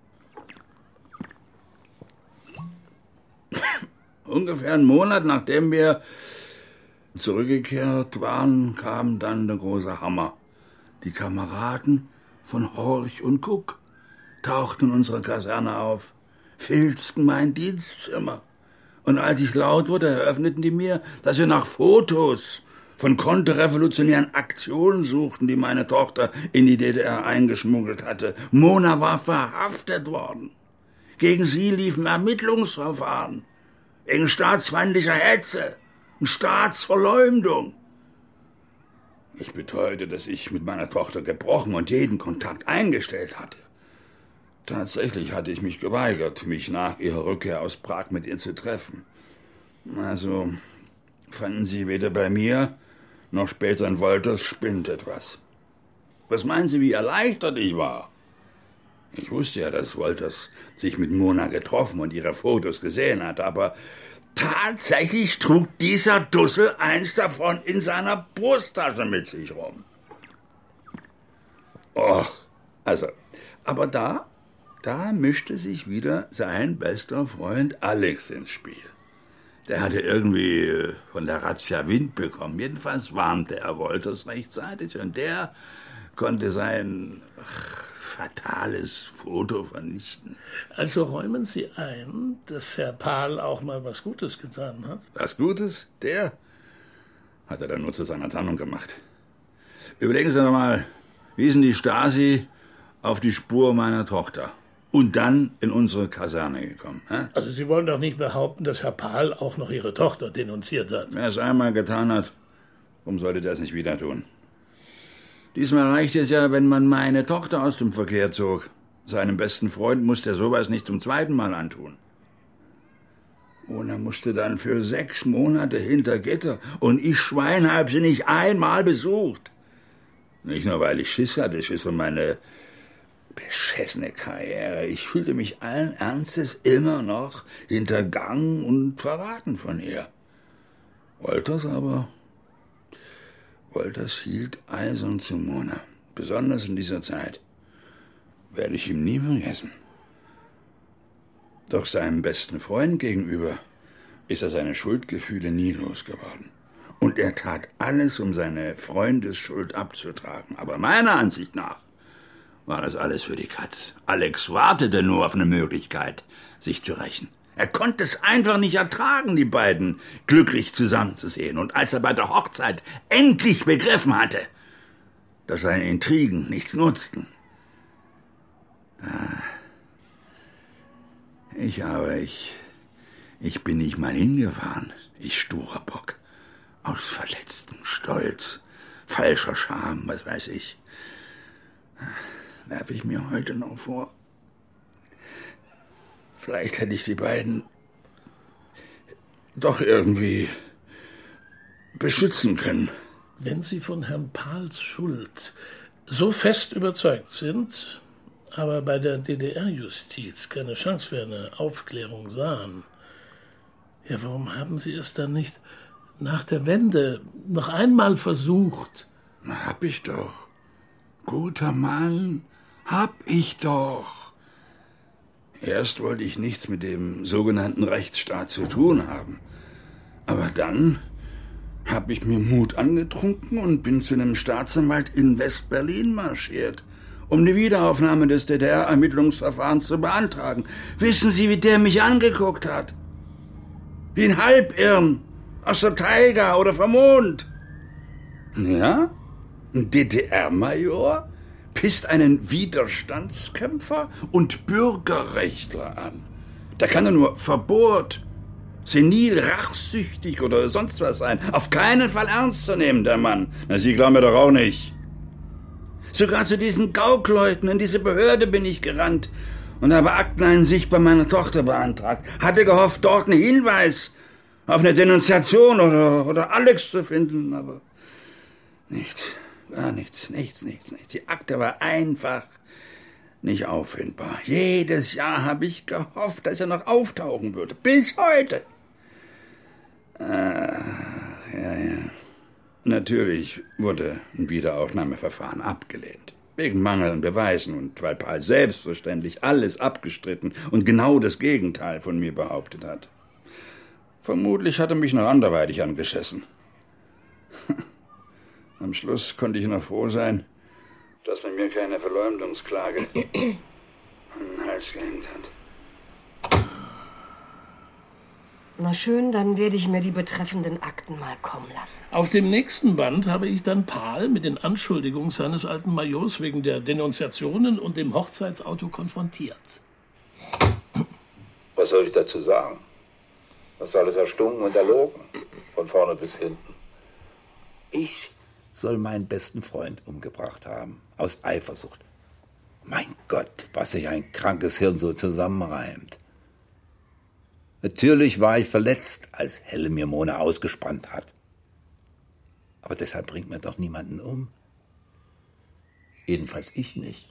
Speaker 5: Ungefähr einen Monat nachdem wir zurückgekehrt waren, kam dann der große Hammer. Die Kameraden von Horch und Cook tauchten in unserer Kaserne auf, filzten mein Dienstzimmer Und als ich laut wurde, eröffneten die mir, dass sie nach Fotos von konterrevolutionären Aktionen suchten, die meine Tochter in die D D R eingeschmuggelt hatte. Mona war verhaftet worden. Gegen sie liefen Ermittlungsverfahren. Wegen staatsfeindlicher Hetze und Staatsverleumdung. Ich beteuerte, dass ich mit meiner Tochter gebrochen und jeden Kontakt eingestellt hatte. Tatsächlich hatte ich mich geweigert, mich nach ihrer Rückkehr aus Prag mit ihr zu treffen. Also fanden Sie weder bei mir noch später in Wolters spinnt etwas. Was meinen Sie, wie erleichtert ich war? Ich wusste ja, dass Wolters sich mit Mona getroffen und ihre Fotos gesehen hat, aber tatsächlich trug dieser Dussel eins davon in seiner Brusttasche mit sich rum. Och, also, aber da, da mischte sich wieder sein bester Freund Alex ins Spiel. Der hatte irgendwie von der Razzia Wind bekommen. Jedenfalls warnte er Wolters rechtzeitig und der konnte sein ach, fatales Foto vernichten.
Speaker 4: Also räumen Sie ein, dass Herr Pahl auch mal was Gutes getan hat?
Speaker 5: Was Gutes? Der hat er dann nur zu seiner Tarnung gemacht. Überlegen Sie doch mal, wie ist denn die Stasi auf die Spur meiner Tochter und dann in unsere Kaserne gekommen? Hä?
Speaker 4: Also Sie wollen doch nicht behaupten, dass Herr Pahl auch noch Ihre Tochter denunziert hat.
Speaker 5: Wer es einmal getan hat, warum sollte der es nicht wieder tun? Diesmal reicht es ja, wenn man meine Tochter aus dem Verkehr zog. Seinem besten Freund musste er sowas nicht zum zweiten Mal antun. Mona musste dann für sechs Monate hinter Gitter und ich, Schwein, hab sie nicht einmal besucht. Nicht nur, weil ich Schiss hatte, Schiss um meine beschissene Karriere. Ich fühlte mich allen Ernstes immer noch hintergangen und verraten von ihr. Wolters aber... Wolters hielt eisern zu Mona. Besonders in dieser Zeit. Werde ich ihm nie vergessen. Doch seinem besten Freund gegenüber ist er seine Schuldgefühle nie losgeworden. Und er tat alles, um seine Freundesschuld abzutragen. Aber meiner Ansicht nach war das alles für die Katz. Alex wartete nur auf eine Möglichkeit, sich zu rächen. Er konnte es einfach nicht ertragen, die beiden glücklich zusammenzusehen. Und als er bei der Hochzeit endlich begriffen hatte, dass seine Intrigen nichts nutzten. Ah, ich aber, ich, ich bin nicht mal hingefahren, ich sturer Bock. Aus verletztem Stolz, falscher Scham, was weiß ich. Werfe ich mir heute noch vor. Vielleicht hätte ich die beiden doch irgendwie beschützen können.
Speaker 4: Wenn Sie von Herrn Pahls Schuld so fest überzeugt sind, aber bei der D D R-Justiz keine Chance für eine Aufklärung sahen, ja, warum haben Sie es dann nicht nach der Wende noch einmal versucht?
Speaker 5: Na, hab ich doch. Guter Mann, hab ich doch. Erst wollte ich nichts mit dem sogenannten Rechtsstaat zu tun haben. Aber dann habe ich mir Mut angetrunken und bin zu einem Staatsanwalt in West-Berlin marschiert, um die Wiederaufnahme des D D R-Ermittlungsverfahrens zu beantragen. Wissen Sie, wie der mich angeguckt hat? Wie ein Halbirren aus der Taiga oder vom Mond. Ja? Ein D D R-Major pisst einen Widerstandskämpfer und Bürgerrechtler an. Der kann ja nur verbohrt, senil, rachsüchtig oder sonst was sein. Auf keinen Fall ernst zu nehmen, der Mann. Na, Sie glauben mir doch auch nicht. Sogar zu diesen Gaukleuten in diese Behörde bin ich gerannt und habe Akteneinsicht bei meiner Tochter beantragt. Hatte gehofft, dort einen Hinweis auf eine Denunziation oder, oder Alex zu finden, aber nichts. Gar nichts, nichts, nichts, nichts. Die Akte war einfach nicht auffindbar. Jedes Jahr habe ich gehofft, dass er noch auftauchen würde. Bis heute. Ah, ja, ja. Natürlich wurde ein Wiederaufnahmeverfahren abgelehnt. Wegen mangelnden Beweisen und weil Pahl selbstverständlich alles abgestritten und genau das Gegenteil von mir behauptet hat. Vermutlich hat er mich noch anderweitig angeschissen. Am Schluss konnte ich noch froh sein, dass man mir keine Verleumdungsklage an den Hals gehängt hat.
Speaker 3: Na schön, dann werde ich mir die betreffenden Akten mal kommen lassen.
Speaker 4: Auf dem nächsten Band habe ich dann Pahl mit den Anschuldigungen seines alten Majors wegen der Denunziationen und dem Hochzeitsauto konfrontiert.
Speaker 9: Was soll ich dazu sagen? Das ist alles erstunken und erlogen. Von vorne bis hinten. Ich soll meinen besten Freund umgebracht haben. Aus Eifersucht. Mein Gott, was sich ein krankes Hirn so zusammenreimt. Natürlich war ich verletzt, als Helle mir Mona ausgespannt hat. Aber deshalb bringt man doch niemanden um. Jedenfalls ich nicht.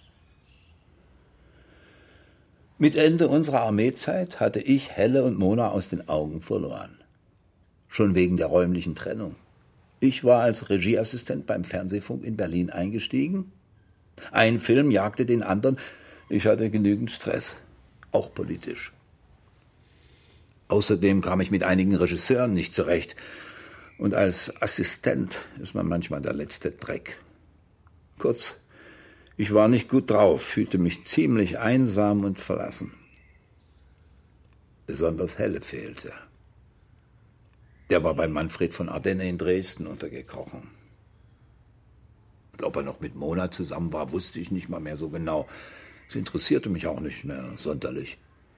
Speaker 9: Mit Ende unserer Armeezeit hatte ich Helle und Mona aus den Augen verloren. Schon wegen der räumlichen Trennung. Ich war als Regieassistent beim Fernsehfunk in Berlin eingestiegen. Ein Film jagte den anderen. Ich hatte genügend Stress, auch politisch. Außerdem kam ich mit einigen Regisseuren nicht zurecht. Und als Assistent ist man manchmal der letzte Dreck. Kurz, ich war nicht gut drauf, fühlte mich ziemlich einsam und verlassen. Besonders Helle fehlte. Der war bei Manfred von Ardenne in Dresden untergekrochen. Und ob er noch mit Mona zusammen war, wusste ich nicht mal mehr so genau. Es interessierte mich auch nicht mehr sonderlich.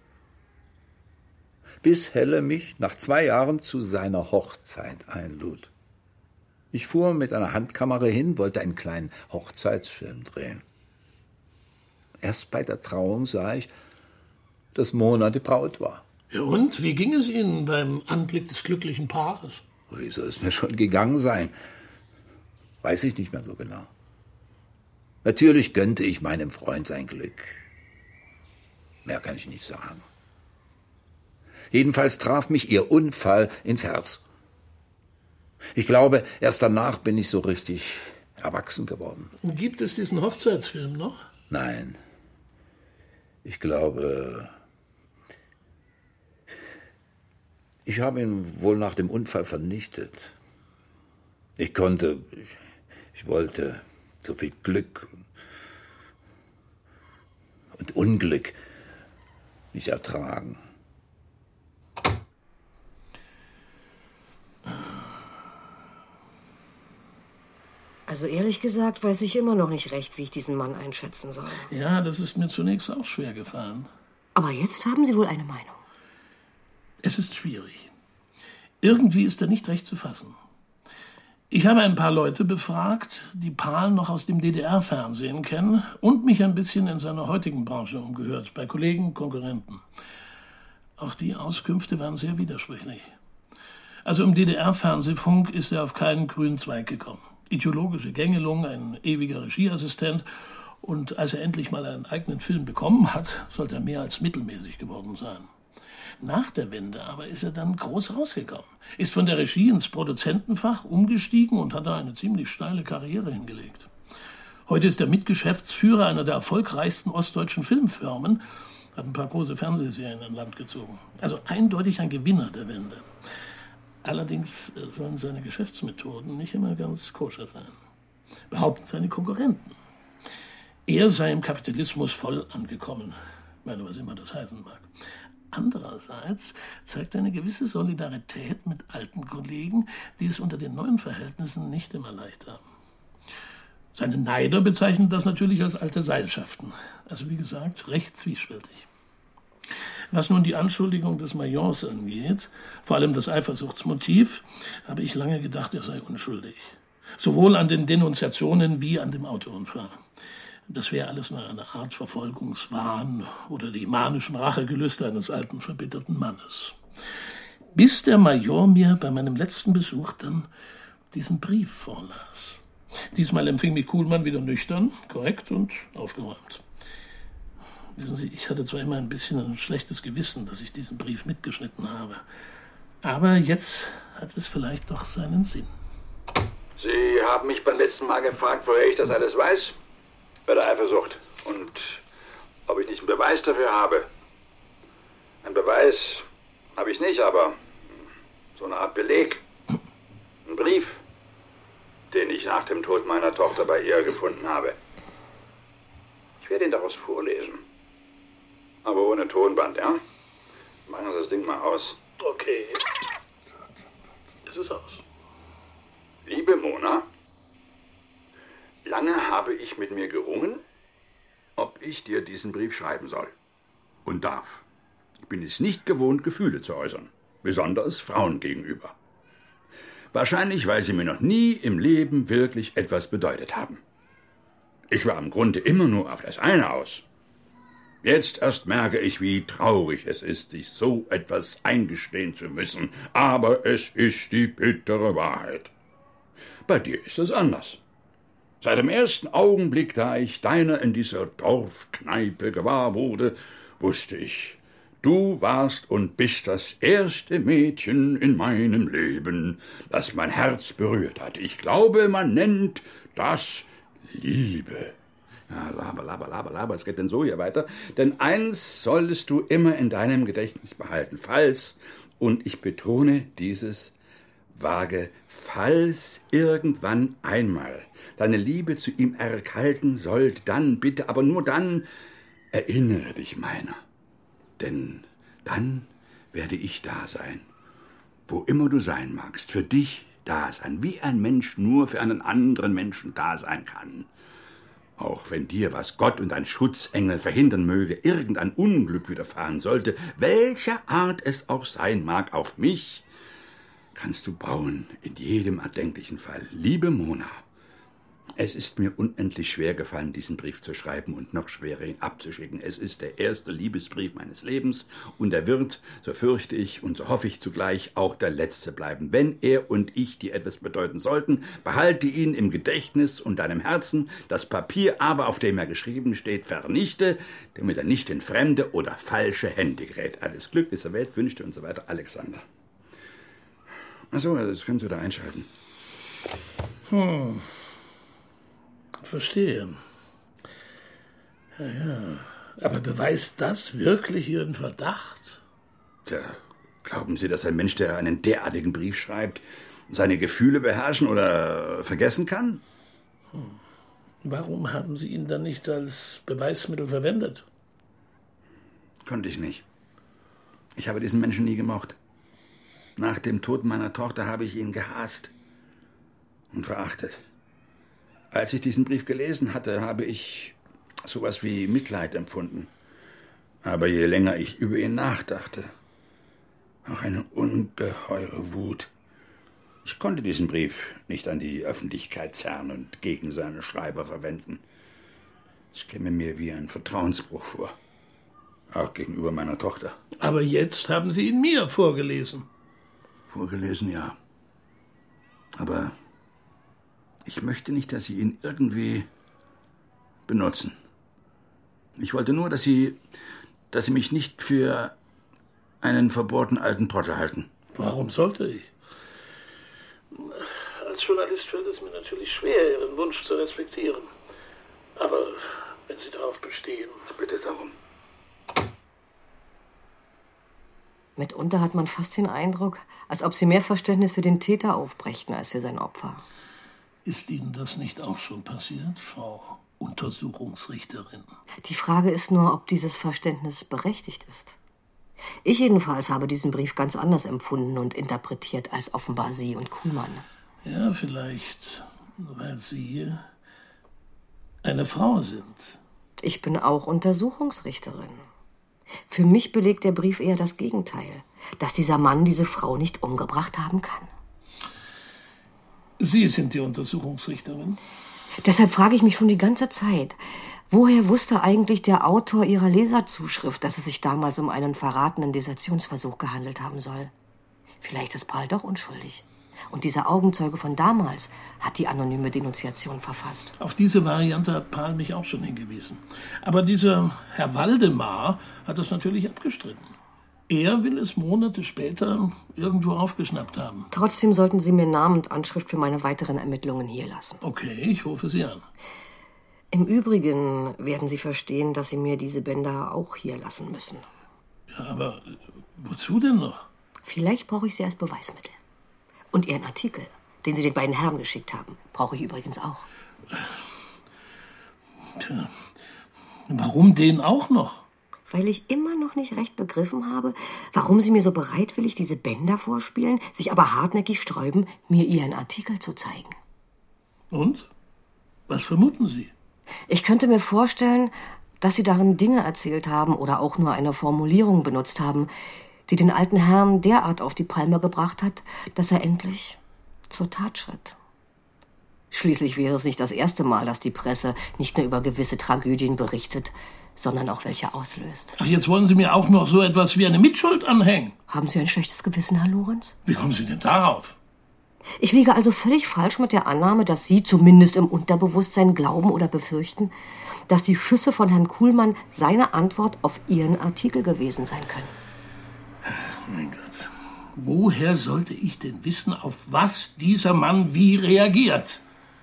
Speaker 9: Bis Helle mich nach zwei Jahren zu seiner Hochzeit einlud. Ich fuhr mit einer Handkamera hin, wollte einen kleinen Hochzeitsfilm drehen. Erst bei der Trauung sah ich, dass Mona die Braut war.
Speaker 4: Ja und? Wie ging es Ihnen beim Anblick des glücklichen Paares?
Speaker 9: Wie soll es mir schon gegangen sein? Weiß ich nicht mehr so genau. Natürlich gönnte ich meinem Freund sein Glück. Mehr kann ich nicht sagen. Jedenfalls traf mich ihr Unfall ins Herz. Ich glaube, erst danach bin ich so richtig erwachsen geworden.
Speaker 4: Gibt es diesen Hochzeitsfilm noch?
Speaker 9: Nein. Ich glaube, ich habe ihn wohl nach dem Unfall vernichtet. Ich konnte, ich, ich wollte so viel Glück und Unglück nicht ertragen.
Speaker 3: Also ehrlich gesagt weiß ich immer noch nicht recht, wie ich diesen Mann einschätzen soll.
Speaker 4: Ja, das ist mir zunächst auch schwer gefallen.
Speaker 3: Aber jetzt haben Sie wohl eine Meinung.
Speaker 4: Es ist schwierig. Irgendwie ist er nicht recht zu fassen. Ich habe ein paar Leute befragt, die Pahl noch aus dem D D R-Fernsehen kennen und mich ein bisschen in seiner heutigen Branche umgehört, bei Kollegen, Konkurrenten. Auch die Auskünfte waren sehr widersprüchlich. Also im D D R-Fernsehfunk ist er auf keinen grünen Zweig gekommen. Ideologische Gängelung, ein ewiger Regieassistent. Und als er endlich mal einen eigenen Film bekommen hat, sollte er mehr als mittelmäßig geworden sein. Nach der Wende aber ist er dann groß rausgekommen, ist von der Regie ins Produzentenfach umgestiegen und hat da eine ziemlich steile Karriere hingelegt. Heute ist er Mitgeschäftsführer einer der erfolgreichsten ostdeutschen Filmfirmen, hat ein paar große Fernsehserien an Land gezogen. Also eindeutig ein Gewinner der Wende. Allerdings sollen seine Geschäftsmethoden nicht immer ganz koscher sein. Behaupten seine Konkurrenten. Er sei im Kapitalismus voll angekommen, meine, was immer das heißen mag. Andererseits zeigt er eine gewisse Solidarität mit alten Kollegen, die es unter den neuen Verhältnissen nicht immer leicht haben. Seine Neider bezeichnen das natürlich als alte Seilschaften. Also wie gesagt, recht zwiespältig. Was nun die Anschuldigung des Majors angeht, vor allem das Eifersuchtsmotiv, habe ich lange gedacht, er sei unschuldig. Sowohl an den Denunziationen wie an dem Autounfall. Das wäre alles nur eine Art Verfolgungswahn oder die manischen Rachegelüste eines alten, verbitterten Mannes. Bis der Major mir bei meinem letzten Besuch dann diesen Brief vorlas. Diesmal empfing mich Kuhlmann wieder nüchtern, korrekt und aufgeräumt. Wissen Sie, ich hatte zwar immer ein bisschen ein schlechtes Gewissen, dass ich diesen Brief mitgeschnitten habe. Aber jetzt hat es vielleicht doch seinen Sinn.
Speaker 12: Sie haben mich beim letzten Mal gefragt, woher ich das alles weiß? Bei der Eifersucht. Und ob ich nicht einen Beweis dafür habe. Ein Beweis habe ich nicht, aber so eine Art Beleg. Ein Brief, den ich nach dem Tod meiner Tochter bei ihr gefunden habe. Ich werde ihn daraus vorlesen. Aber ohne Tonband, ja? Machen Sie das Ding mal aus.
Speaker 10: Okay. Es ist aus.
Speaker 5: Liebe Mona, lange habe ich mit mir gerungen, ob ich dir diesen Brief schreiben soll und darf. Ich bin es nicht gewohnt, Gefühle zu äußern, besonders Frauen gegenüber. Wahrscheinlich, weil sie mir noch nie im Leben wirklich etwas bedeutet haben. Ich war im Grunde immer nur auf das eine aus. Jetzt erst merke ich, wie traurig es ist, sich so etwas eingestehen zu müssen. Aber es ist die bittere Wahrheit. Bei dir ist es anders. Seit dem ersten Augenblick, da ich deiner in dieser Dorfkneipe gewahr wurde, wusste ich, du warst und bist das erste Mädchen in meinem Leben, das mein Herz berührt hat. Ich glaube, man nennt das Liebe. Ja, laber, laber, laber, laber, es geht denn so hier weiter. Denn eins solltest du immer in deinem Gedächtnis behalten, falls, und ich betone dieses vage, falls irgendwann einmal deine Liebe zu ihm erkalten sollte, dann bitte, aber nur dann, erinnere dich meiner. Denn dann werde ich da sein, wo immer du sein magst, für dich da sein, wie ein Mensch nur für einen anderen Menschen da sein kann. Auch wenn dir, was Gott und ein Schutzengel verhindern möge, irgendein Unglück widerfahren sollte, welcher Art es auch sein mag, auf mich kannst du bauen, in jedem erdenklichen Fall. Liebe Mona, es ist mir unendlich schwer gefallen, diesen Brief zu schreiben und noch schwerer, ihn abzuschicken. Es ist der erste Liebesbrief meines Lebens und er wird, so fürchte ich und so hoffe ich zugleich, auch der letzte bleiben. Wenn er und ich dir etwas bedeuten sollten, behalte ihn im Gedächtnis und deinem Herzen. Das Papier aber, auf dem er geschrieben steht, vernichte, damit er nicht in fremde oder falsche Hände gerät. Alles Glück dieser Welt wünschte und so weiter, Alexander. Ach so, das können Sie da einschalten.
Speaker 4: Hm. Verstehe. Ja, ja. Aber beweist das wirklich Ihren Verdacht?
Speaker 5: Tja, glauben Sie, dass ein Mensch, der einen derartigen Brief schreibt, seine Gefühle beherrschen oder vergessen kann?
Speaker 4: Hm. Warum haben Sie ihn dann nicht als Beweismittel verwendet?
Speaker 5: Konnte ich nicht. Ich habe diesen Menschen nie gemocht. Nach dem Tod meiner Tochter habe ich ihn gehasst und verachtet. Als ich diesen Brief gelesen hatte, habe ich sowas wie Mitleid empfunden. Aber je länger ich über ihn nachdachte, auch eine ungeheure Wut. Ich konnte diesen Brief nicht an die Öffentlichkeit zerren und gegen seine Schreiber verwenden. Es käme mir wie ein Vertrauensbruch vor, auch gegenüber meiner Tochter.
Speaker 4: Aber jetzt haben Sie ihn mir vorgelesen.
Speaker 5: Vorgelesen, ja. Aber ich möchte nicht, dass Sie ihn irgendwie benutzen. Ich wollte nur, dass Sie, dass Sie mich nicht für einen verbohrten alten Trottel halten.
Speaker 4: Warum sollte ich?
Speaker 10: Als Journalist fällt es mir natürlich schwer, Ihren Wunsch zu respektieren. Aber wenn Sie darauf bestehen,
Speaker 5: bitte darum.
Speaker 3: Mitunter hat man fast den Eindruck, als ob Sie mehr Verständnis für den Täter aufbrächten als für sein Opfer.
Speaker 4: Ist Ihnen das nicht auch schon passiert, Frau Untersuchungsrichterin?
Speaker 3: Die Frage ist nur, ob dieses Verständnis berechtigt ist. Ich jedenfalls habe diesen Brief ganz anders empfunden und interpretiert als offenbar Sie und Kuhlmann.
Speaker 4: Ja, vielleicht, weil Sie eine Frau sind.
Speaker 3: Ich bin auch Untersuchungsrichterin. Für mich belegt der Brief eher das Gegenteil, dass dieser Mann diese Frau nicht umgebracht haben kann.
Speaker 4: Sie sind die Untersuchungsrichterin?
Speaker 3: Deshalb frage ich mich schon die ganze Zeit, woher wusste eigentlich der Autor Ihrer Leserzuschrift, dass es sich damals um einen verratenen Desertionsversuch gehandelt haben soll? Vielleicht ist Paul doch unschuldig. Und dieser Augenzeuge von damals hat die anonyme Denunziation verfasst.
Speaker 4: Auf diese Variante hat Paul mich auch schon hingewiesen. Aber dieser Herr Waldemar hat das natürlich abgestritten. Er will es Monate später irgendwo aufgeschnappt haben.
Speaker 3: Trotzdem sollten Sie mir Namen und Anschrift für meine weiteren Ermittlungen hier lassen.
Speaker 4: Okay, ich rufe Sie an.
Speaker 3: Im Übrigen werden Sie verstehen, dass Sie mir diese Bänder auch hier lassen müssen.
Speaker 4: Ja, aber wozu denn noch?
Speaker 3: Vielleicht brauche ich sie als Beweismittel. Und Ihren Artikel, den Sie den beiden Herren geschickt haben, brauche ich übrigens auch.
Speaker 4: Tja, warum den auch noch?
Speaker 3: weil ich immer noch nicht recht begriffen habe, warum Sie mir so bereitwillig diese Bänder vorspielen, sich aber hartnäckig sträuben, mir Ihren Artikel zu zeigen.
Speaker 4: Und? Was vermuten Sie?
Speaker 3: Ich könnte mir vorstellen, dass Sie darin Dinge erzählt haben oder auch nur eine Formulierung benutzt haben, die den alten Herrn derart auf die Palme gebracht hat, dass er endlich zur Tat schritt. Schließlich wäre es nicht das erste Mal, dass die Presse nicht nur über gewisse Tragödien berichtet, sondern auch welche auslöst.
Speaker 4: Ach, jetzt wollen Sie mir auch noch so etwas wie eine Mitschuld anhängen?
Speaker 3: Haben Sie ein schlechtes Gewissen, Herr Lorenz?
Speaker 4: Wie kommen Sie denn darauf?
Speaker 3: Ich liege also völlig falsch mit der Annahme, dass Sie zumindest im Unterbewusstsein glauben oder befürchten, dass die Schüsse von Herrn Kuhlmann seine Antwort auf Ihren Artikel gewesen sein können.
Speaker 4: Mein Gott, woher sollte ich denn wissen, auf was dieser Mann wie reagiert?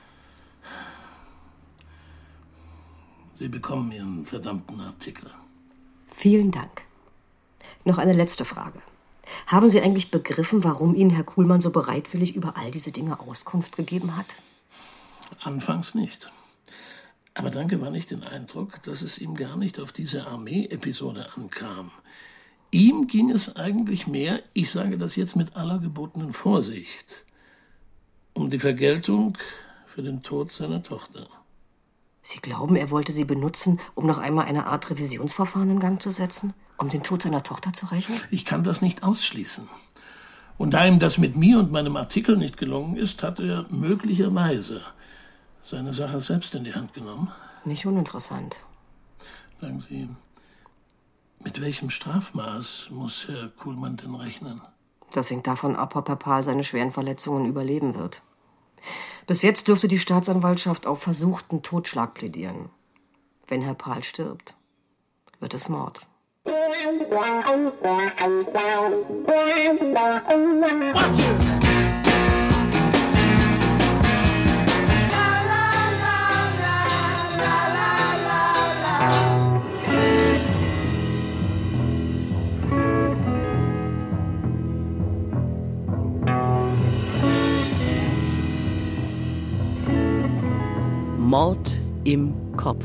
Speaker 4: Sie bekommen Ihren verdammten Artikel.
Speaker 3: Vielen Dank. Noch eine letzte Frage. Haben Sie eigentlich begriffen, warum Ihnen Herr Kuhlmann so bereitwillig über all diese Dinge Auskunft gegeben hat?
Speaker 4: Anfangs nicht. Aber dann gewann ich den Eindruck, dass es ihm gar nicht auf diese Armee-Episode ankam. Ihm ging es eigentlich mehr, ich sage das jetzt mit aller gebotenen Vorsicht, um die Vergeltung für den Tod seiner Tochter.
Speaker 3: Sie glauben, er wollte Sie benutzen, um noch einmal eine Art Revisionsverfahren in Gang zu setzen? Um den Tod seiner Tochter zu rächen?
Speaker 4: Ich kann das nicht ausschließen. Und da ihm das mit mir und meinem Artikel nicht gelungen ist, hat er möglicherweise seine Sache selbst in die Hand genommen.
Speaker 3: Nicht uninteressant.
Speaker 4: Sagen Sie, mit welchem Strafmaß muss Herr Kuhlmann denn rechnen?
Speaker 3: Das hängt davon ab, ob Herr Pahl seine schweren Verletzungen überleben wird. Bis jetzt dürfte die Staatsanwaltschaft auf versuchten Totschlag plädieren. Wenn Herr Pahl stirbt, wird es Mord.
Speaker 1: Mord im Kopf.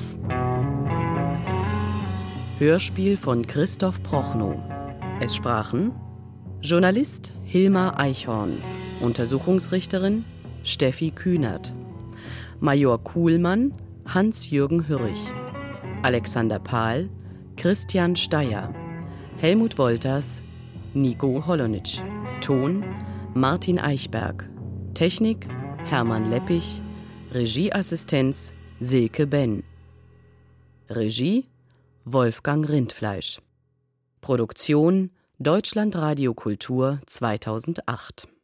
Speaker 1: Hörspiel von Christoph Prochnow. Es sprachen Journalist Hilmar Eichhorn, Untersuchungsrichterin Steffi Kühnert, Major Kuhlmann Hans-Jürgen Hürrich, Alexander Pahl Christian Steyer, Helmut Wolters Nico Holonitsch, Ton Martin Eichberg, Technik Hermann Leppich, Regieassistenz Silke Benn, Regie Wolfgang Rindfleisch, Produktion Deutschlandradio Kultur zweitausendacht.